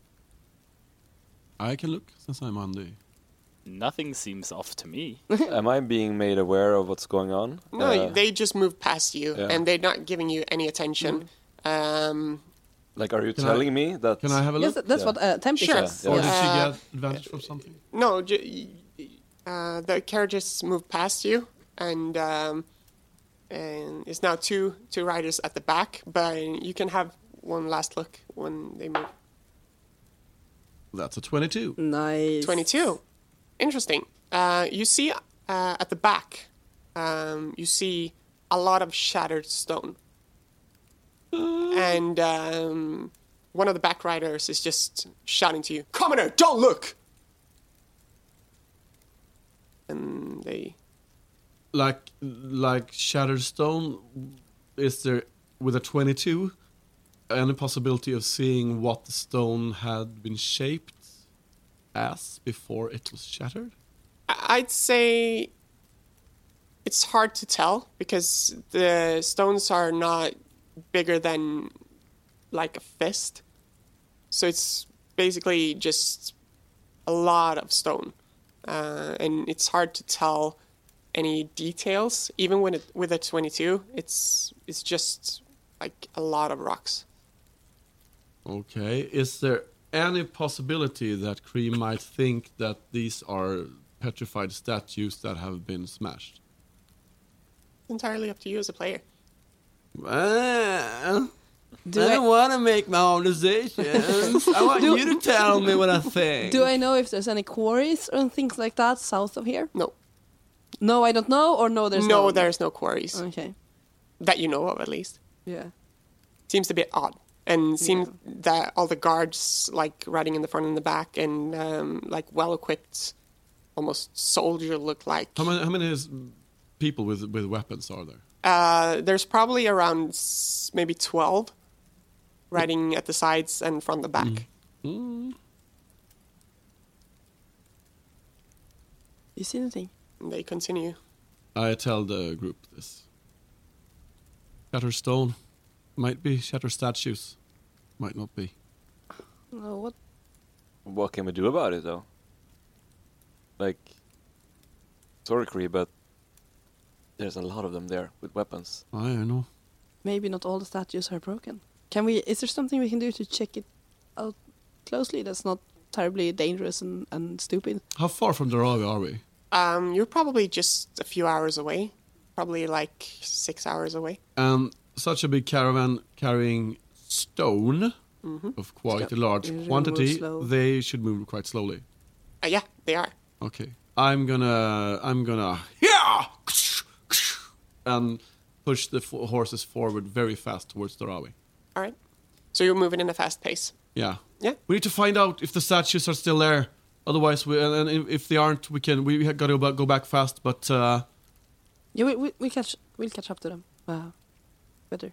I can look since I'm on the. Nothing seems off to me. Am I being made aware of what's going on? No, they just move past you, and they're not giving you any attention. Like, are you telling me that? Can I have a look? Yes, that's what Tempe Sure. says. Or Yeah. did she get advantage from something? No, the carriages move past you, and it's now two riders at the back, but you can have one last look when they move. That's a 22. Nice. 22. Interesting. You see at the back, you see a lot of shattered stone. And one of the back riders is just shouting to you, "Commoner, don't look!" And they... Like shattered stone, is there, with a 22, any possibility of seeing what the stone had been shaped as before it was shattered? I'd say it's hard to tell because the stones are not bigger than like a fist. So it's basically just a lot of stone. And it's hard to tell any details. Even when with a 22, it's just like a lot of rocks. Okay. Is there any possibility that Cream might think that these are petrified statues that have been smashed? Entirely up to you as a player. I don't want to make my own decisions. I want you to tell me what I think. Do I know if there's any quarries or things like that south of here? No. No, I don't know, or no, there's no. There's no quarries. Okay. That you know of, at least. Yeah. Seems a bit odd. And seems that all the guards, like, riding in the front and the back, and, like, well-equipped, almost soldier look like. How many people with weapons are there? There's probably around maybe 12 riding at the sides and from the back. You see anything? And they continue. I tell the group this. Shattered stone. Might be shattered statues. Might not be. No, what? What can we do about it, though? Like, sorry, Cree, but there's a lot of them there with weapons. I don't know. Maybe not all the statues are broken. Can we? Is there something we can do to check it out closely? That's not terribly dangerous and stupid. How far from Daravi are we? You're probably just a few hours away. Probably like 6 hours away. Such a big caravan carrying stone of quite a large quantity, they should move quite slowly. Yeah, they are. Okay. I'm gonna and push the horses forward very fast towards Darawi. All right. So you're moving in a fast pace. Yeah. Yeah. We need to find out if the statues are still there. Otherwise, and if they aren't, we got to go back fast. But yeah, we'll catch up to them. Better.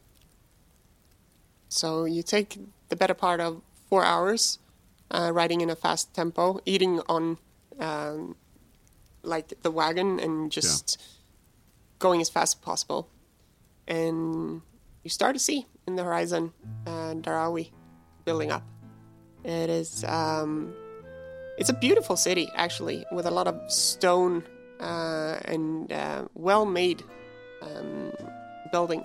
So you take the better part of 4 hours, riding in a fast tempo, eating on like the wagon and just going as fast as possible. And you start to see in the horizon Darawi building up. It is it's a beautiful city actually, with a lot of stone and well-made buildings.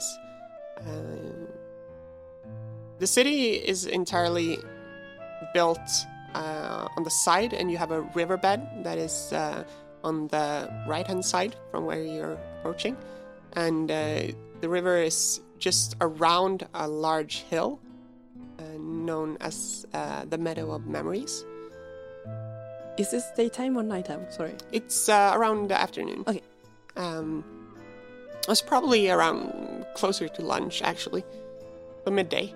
The city is entirely built on the side, and you have a riverbed that is on the right-hand side from where you're approaching. And the river is just around a large hill known as the Meadow of Memories. Is this daytime or nighttime? Sorry. It's around the afternoon. Okay. It's probably around closer to lunch, actually. So midday.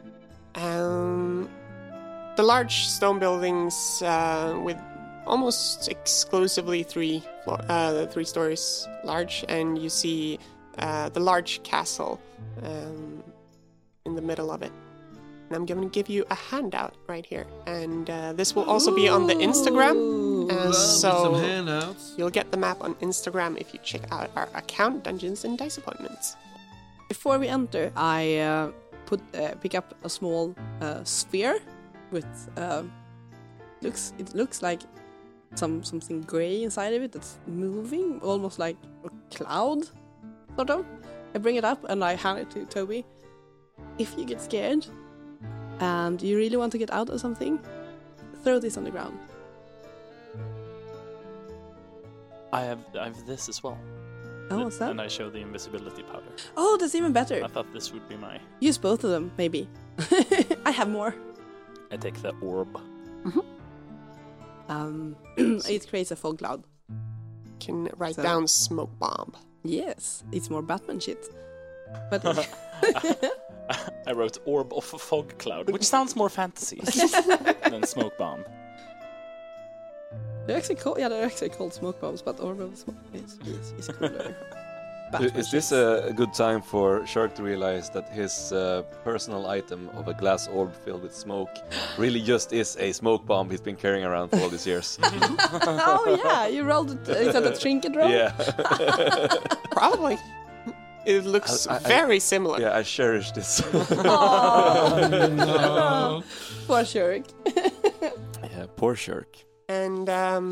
The large stone buildings with almost exclusively three stories large, and you see the large castle in the middle of it. And I'm going to give you a handout right here, and this will also be on the Instagram. So some handouts. you'll get the map on Instagram if you check out our account, Dungeons and Dice Appointments. Before we enter, I pick up a small sphere with it looks like something grey inside of it that's moving, almost like a cloud, sort of. I bring it up and I hand it to Toby. If you get scared and you really want to get out of something, throw this on the ground. I have this as well. Oh, what's that? And I show the invisibility powder. Oh, that's even better. I thought this would be my... Use both of them, maybe. I have more. I take the orb. It creates a fog cloud. Can write So- down smoke bomb. Yes, it's more Batman shit. But I wrote orb of a fog cloud, which sounds more fantasy than smoke bomb. they're actually called smoke bombs, but orb of smoke is cooler. Batman Is this shit. a good time for Shark to realize that his personal item of a glass orb filled with smoke really just is a smoke bomb he's been carrying around for all these years? Oh yeah, you rolled it. Is that a trinket roll? Yeah. Probably. It looks I- very similar. Yeah, I cherish this. Oh, poor Shurk. Yeah, poor Shark. And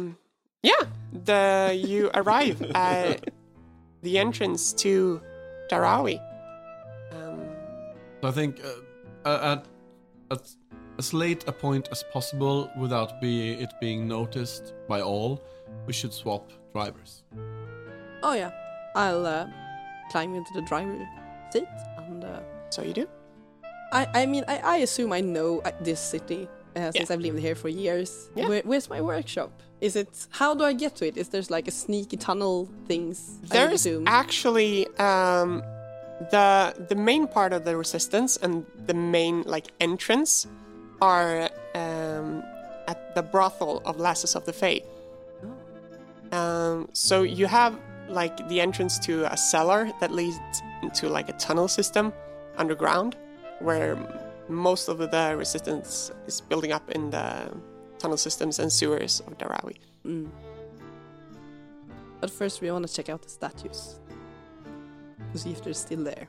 you arrive at the entrance to Darawi. So I think at as late a point as possible, without it being noticed by all, we should swap drivers. Oh yeah, I'll climb into the driver's seat and. So you do? I assume I know this city since I've lived here for years. Yeah. Where's my workshop? Is it? How do I get to it? Is there's like a sneaky tunnel things? I There's assume. actually the main part of the resistance and the main entrance are at the brothel of Lasses of the Fae. So you have the entrance to a cellar that leads into a tunnel system underground, where most of the resistance is building up in the tunnel systems and sewers of Darawi. But first we want to check out the statues to see if they're still there.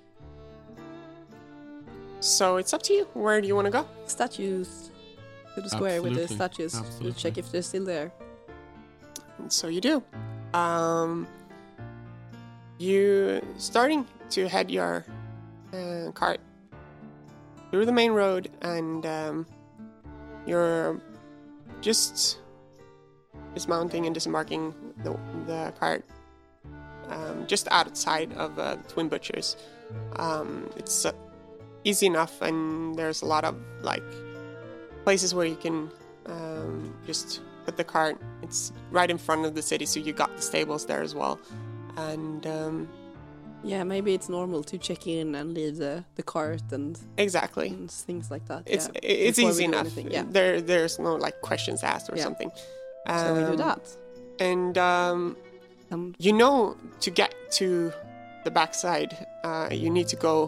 So it's up to you. Where do you want to go? Statues to the square with the Absolutely. statues to Absolutely. check if they're still there. And so you do. You starting to head your cart through the main road, and you're just dismounting and disembarking the cart just outside of the Twin Butchers. It's easy enough, and there's a lot of places where you can just put the cart. It's right in front of the city, so you got the stables there as well. And Yeah, maybe it's normal to check in and leave the cart and exactly, things like that. it's yeah, it's before we easy do enough. anything, Yeah, There's no questions asked or Yeah. something. so we do that. And And to get to the backside, you need to go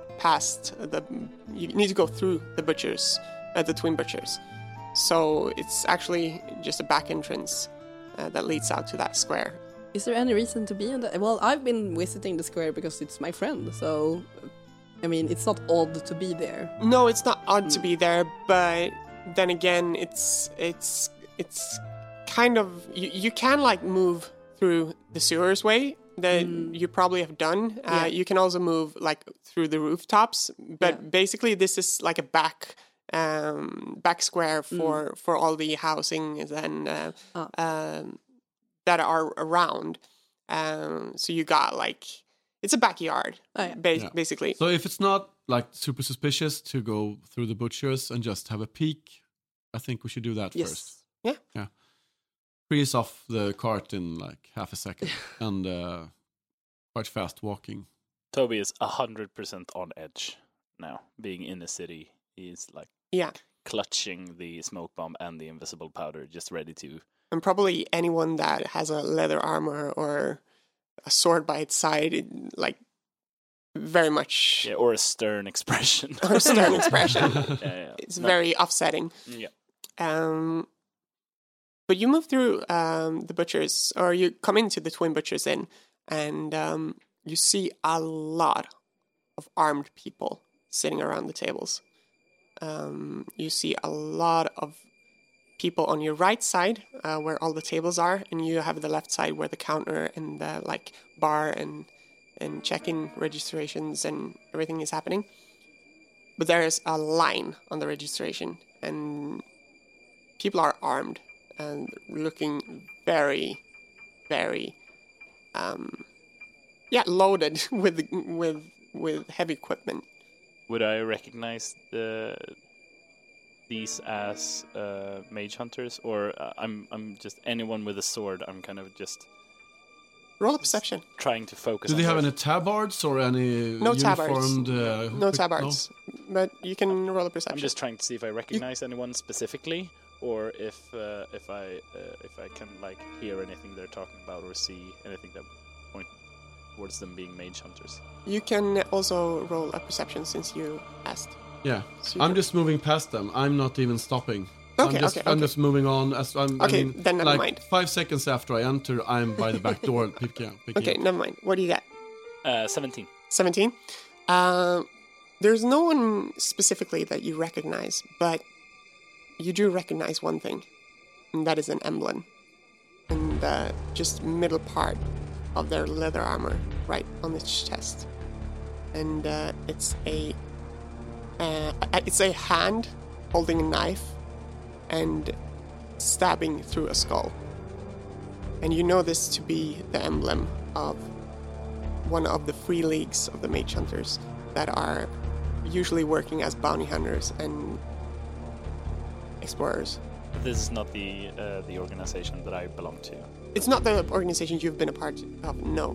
you need to go through the butchers, the Twin Butchers. So it's actually just a back entrance that leads out to that square. Is there any reason to be in that? Well, I've been visiting the square because it's my friend, so I mean, it's not odd to be there. No, it's not odd to be there, but then again, it's kind of you can like move through the sewers way that you probably have done. You can also move like through the rooftops, but basically this is like a back square for all the housing and that are around. So you got like it's a backyard, basically. So if it's not like super suspicious to go through the butchers and just have a peek, I think we should do that first. Yeah. Freeze off the cart in like half a second and quite fast walking. Toby is 100% on edge now. Being in the city, he's like clutching the smoke bomb and the invisible powder, just ready to. And probably anyone that has a leather armor or a sword by its side, like very much. Yeah, or a stern expression. It's very upsetting. Yeah. But you move through the butchers, or you come into the Twin Butchers Inn, and you see a lot of armed people sitting around the tables. You see a lot of people on your right side, where all the tables are, and you have the left side where the counter and the like bar and check-in registrations and everything is happening. But there is a line on the registration, and people are armed and looking very, very, loaded with heavy equipment. Would I recognize these as mage hunters, or I'm just anyone with a sword? I'm kind of just roll a perception. Trying to focus. Do they have any tabards or any uniformed? No tabards, but you can roll a perception. I'm just trying to see if I recognize anyone specifically, or if I can like hear anything they're talking about or see anything that point towards them being mage hunters. You can also roll a perception since you asked. Yeah, so I'm just moving past them. I'm not even stopping. Okay, I'm just moving on. Then never mind. 5 seconds after I enter, I'm by the back door. Never mind. What do you get? 17. 17? There's no one specifically that you recognize, but you do recognize one thing, and that is an emblem. In the just middle part of their leather armor, right on its chest. And it's a hand holding a knife and stabbing through a skull. And you know this to be the emblem of one of the free leagues of the mage hunters that are usually working as bounty hunters and explorers. This is not the organization that I belong to. It's not the organization you've been a part of, no.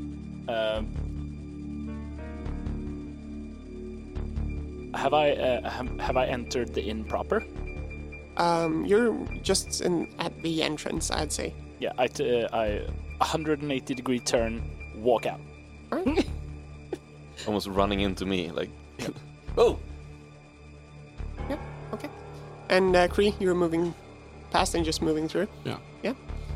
Have I entered the inn proper? You're just at the entrance, I'd say. Yeah, I 180 degree turn, walk out. All right. Almost running into me, like. Oh. Yeah. Okay. And Kree, you're moving past and just moving through. Yeah. Yeah.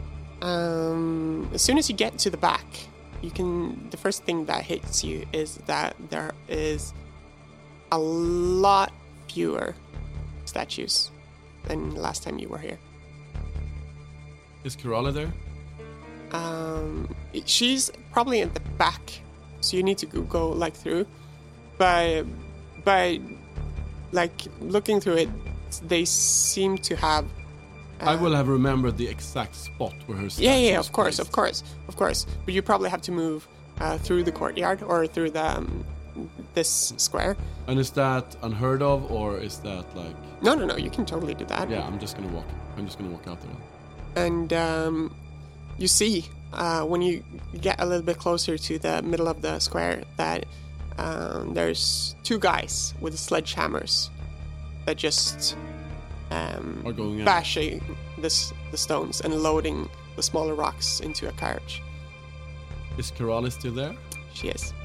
As soon as you get to the back, the first thing that hits you is that there is a lot fewer statues than last time you were here. Is Kerala there? She's probably at the back, so you need to go like through. But like looking through it, they seem to have. I will have remembered the exact spot where her statue Yeah, is of course. But you probably have to move through the courtyard or through the this square. And is that unheard of, or is that like? No. You can totally do that. Yeah, I'm just gonna walk out there. And you see when you get a little bit closer to the middle of the square that there's two guys with sledgehammers that just are going out, bashing the stones and loading the smaller rocks into a carriage. Is Kerala still there? She is.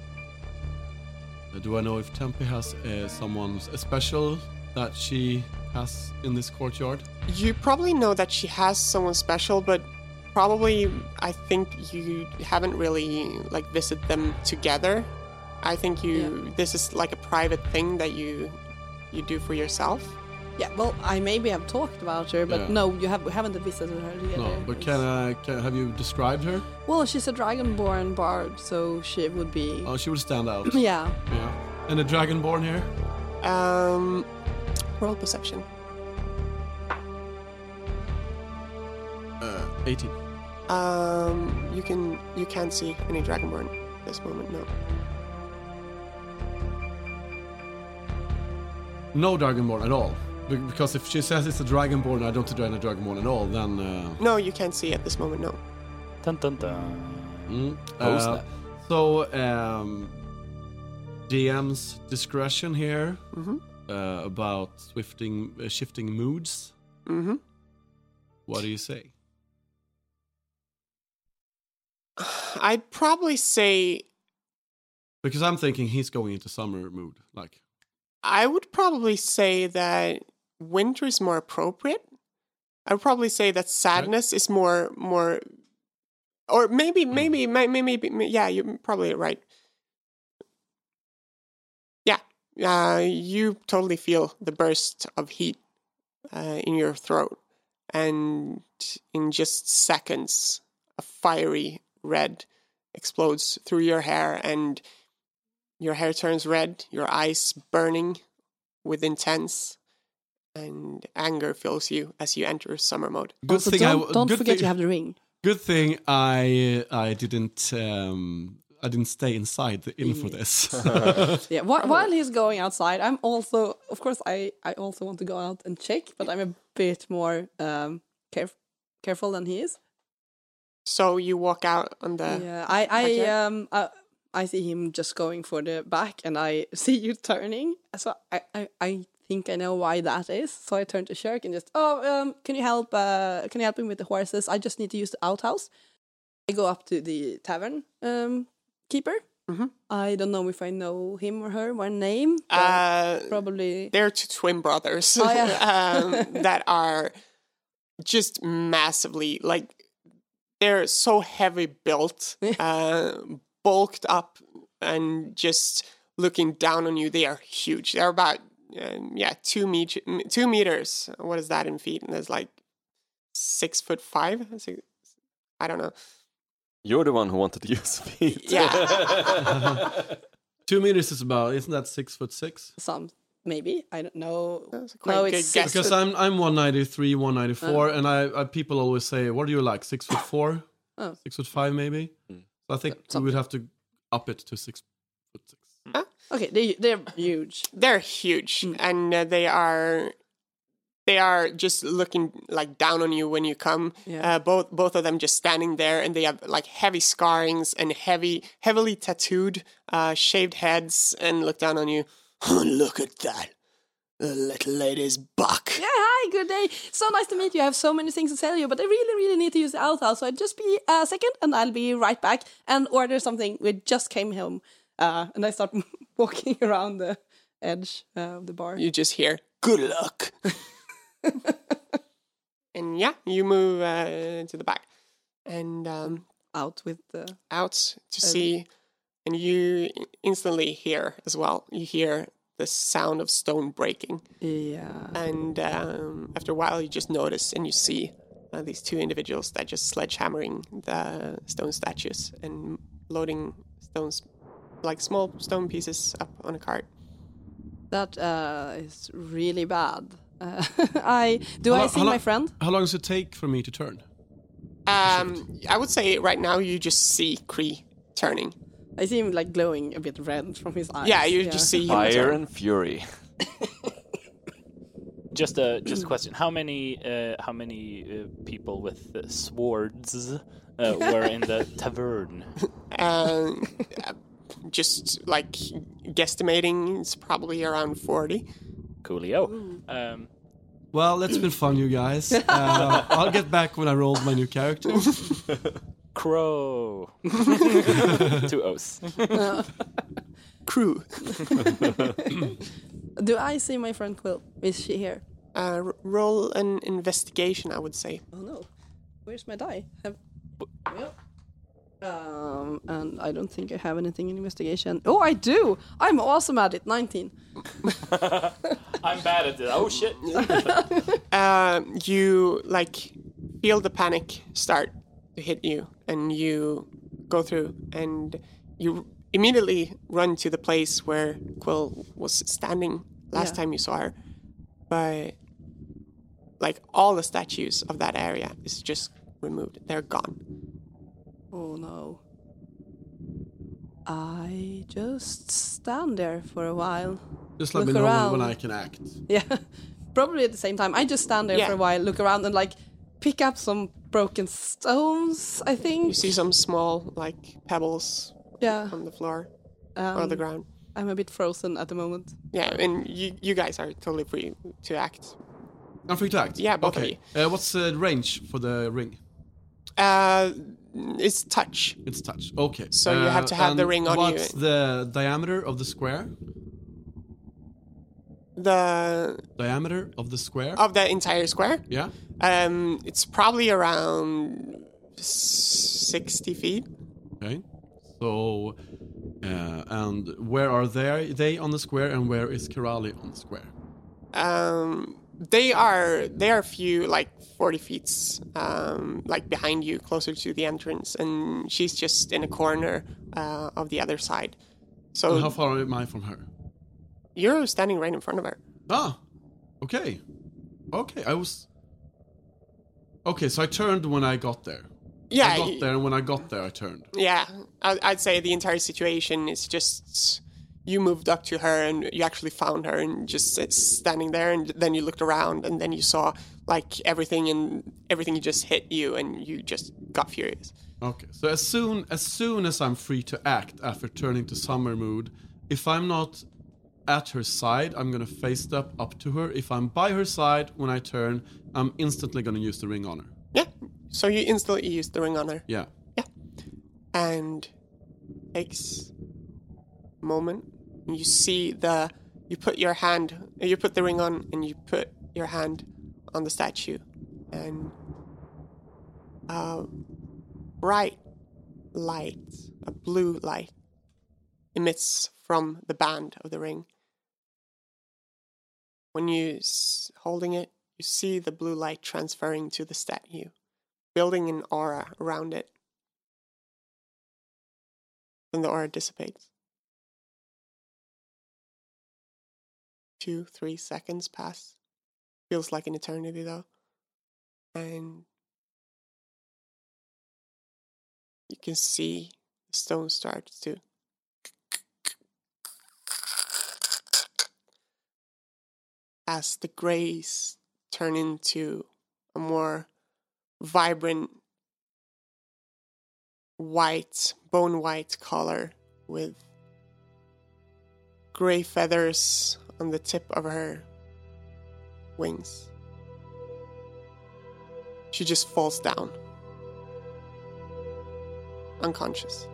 Do I know if Tempe has someone special that she has in this courtyard? You probably know that she has someone special, but probably I think you haven't really like visited them together. I think this is like a private thing that you do for yourself. Yeah, well, I maybe have talked about her, but Yeah. no, we haven't visited her together. No, but have you described her? Well, she's a dragonborn bard, so she would be. Oh, she would stand out. Yeah. Yeah. And a dragonborn here? Roll perception. 18. You can't see any dragonborn at this moment. No. No dragonborn at all. Because if she says it's a dragonborn, I don't see a dragonborn at all, then... No, you can't see at this moment. No. Dun dun dun. Oh, snap. So, DM's discretion here Mm-hmm. about shifting moods. Mm-hmm. What do you say? I'd probably say Because I'm thinking he's going into summer mood. Like, I would probably say that winter is more appropriate. I would probably say that sadness is more, or maybe, yeah, you're probably right. Yeah, you totally feel the burst of heat in your throat, and in just seconds, a fiery red explodes through your hair, and your hair turns red, your eyes burning with intense, and anger fills you as you enter summer mode. good Also, thing don't good forget thing- you have the ring. Good thing I didn't stay inside the inn for this. Yeah, while he's going outside, I'm also, of course, I also want to go out and check, but I'm a bit more careful than he is. So you walk out on the... Yeah, I see him just going for the back, and I see you turning. So I think I know why that is. So I turn to Shirk and just, can you help? Can you help him with the horses? I just need to use the outhouse. I go up to the tavern keeper. Mhm. I don't know if I know him or her by name. But probably. They're two twin brothers Oh, yeah. that are just massively, like, they're so heavy built, bulked up, and just looking down on you. They are huge. They're about 2 meters. What is that in feet? And there's like 6'5". I don't know. You're the one who wanted to use feet. Yeah. 2 meters is about, isn't that 6'6"? Some, maybe. I don't know. That's a quite No, good it's guess. Because I'm 193, 194, and I people always say, what are you like, 6'4"? Oh. 6'5" maybe? So I think we would have to up it to 6'6". Okay, they're huge. They're huge, and they are just looking like down on you when you come. Yeah. Both of them just standing there, and they have like heavy scarrings and heavily tattooed, shaved heads, and look down on you. Look at that, the little lady's buck. Yeah, hi, good day. So nice to meet you. I have so many things to tell you, but I really, really need to use the outhouse. So just be a second, and I'll be right back and order something. We just came home, and I start walking around the edge of the bar. You just hear, "Good luck." And yeah, you move to the back and Out with the out to see, and you instantly hear as well. You hear the sound of stone breaking, and after a while, you just notice and you see these two individuals that just sledgehammering the stone statues and loading stones, like small stone pieces, up on a cart. That is really bad. I see my friend? How long does it take for me to turn? I would say right now you just see Kree turning. I see him like glowing a bit red from his eyes. Yeah, you just see him Fire turn. and fury. Just a question. How many people with swords were in the tavern? Just like guesstimating, it's probably around 40. Coolio. Well, it's been fun, you guys. I'll get back when I roll my new character. Crow. 2 O's. Crew. Do I see my friend Quill? Is she here? Roll an investigation, I would say. Oh no, where's my die? And I don't think I have anything in investigation. Oh, I do! I'm awesome at it. 19. I'm bad at it. Oh shit! You feel the panic start to hit you, and you go through, and you immediately run to the place where Quill was standing last time you saw her. But all the statues of that area is just removed. They're gone. Oh no. I just stand there for a while. Just let me Look know around. when I can act. Yeah, probably at the same time. I just stand there for a while, look around, and pick up some broken stones, I think. You see some small pebbles on the floor or the ground. I'm a bit frozen at the moment. Yeah, and you guys are totally free to act. I'm free to act? Yeah, both of you. What's the range for the ring? It's touch. It's touch, okay. So you have to have the ring on you. What's the diameter of the square? The diameter of the square? Of the entire square? Yeah. It's probably around 60 feet. Okay. So, and where are they on the square, and where is Kirali on the square? They are a few 40 feet behind you, closer to the entrance, and she's just in a corner of the other side. So and how far am I from her? You're standing right in front of her. Ah, okay. Okay, so I turned when I got there. Yeah, I got there, and when I got there, I turned. Yeah, I'd say the entire situation is just you moved up to her and you actually found her and just standing there, and then you looked around and then you saw everything just hit you and you just got furious. Okay, so as soon as I'm free to act after turning to summer mood, if I'm not at her side, I'm gonna face step up to her. If I'm by her side when I turn, I'm instantly gonna use the ring on her. Yeah. So you instantly use the ring on her. Yeah. Yeah. And takes a moment. You see you put the ring on and you put your hand on the statue, and bright light, a blue light, emits from the band of the ring. When you holding it, you see the blue light transferring to the statue, building an aura around it. Then the aura dissipates. 2-3 seconds pass. Feels like an eternity though. And you can see the stone start to as the grays turn into a more vibrant white, bone white color with gray feathers on the tip of her wings. She just falls down, unconscious.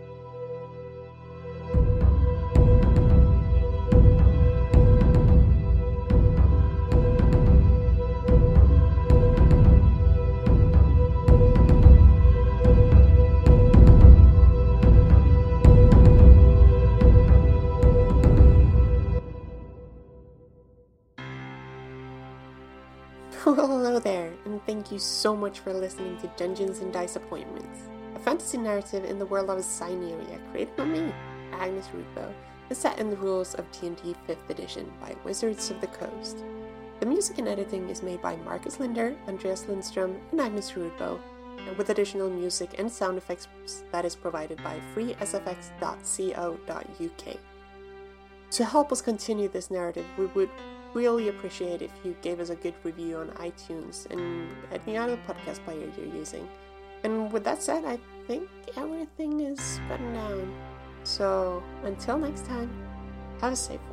Hello there, and thank you so much for listening to Dungeons and Dice Appointments, a fantasy narrative in the world of Cyneria created by me, Agnes Rudbo, and set in the rules of D&D 5th edition by Wizards of the Coast. The music and editing is made by Marcus Linder, Andreas Lindström, and Agnes Rudbo, and with additional music and sound effects that is provided by freesfx.co.uk. To help us continue this narrative, we would really appreciate if you gave us a good review on iTunes and any other podcast player you're using. And with that said, I think everything is buttoned down. So until next time, have a safe one.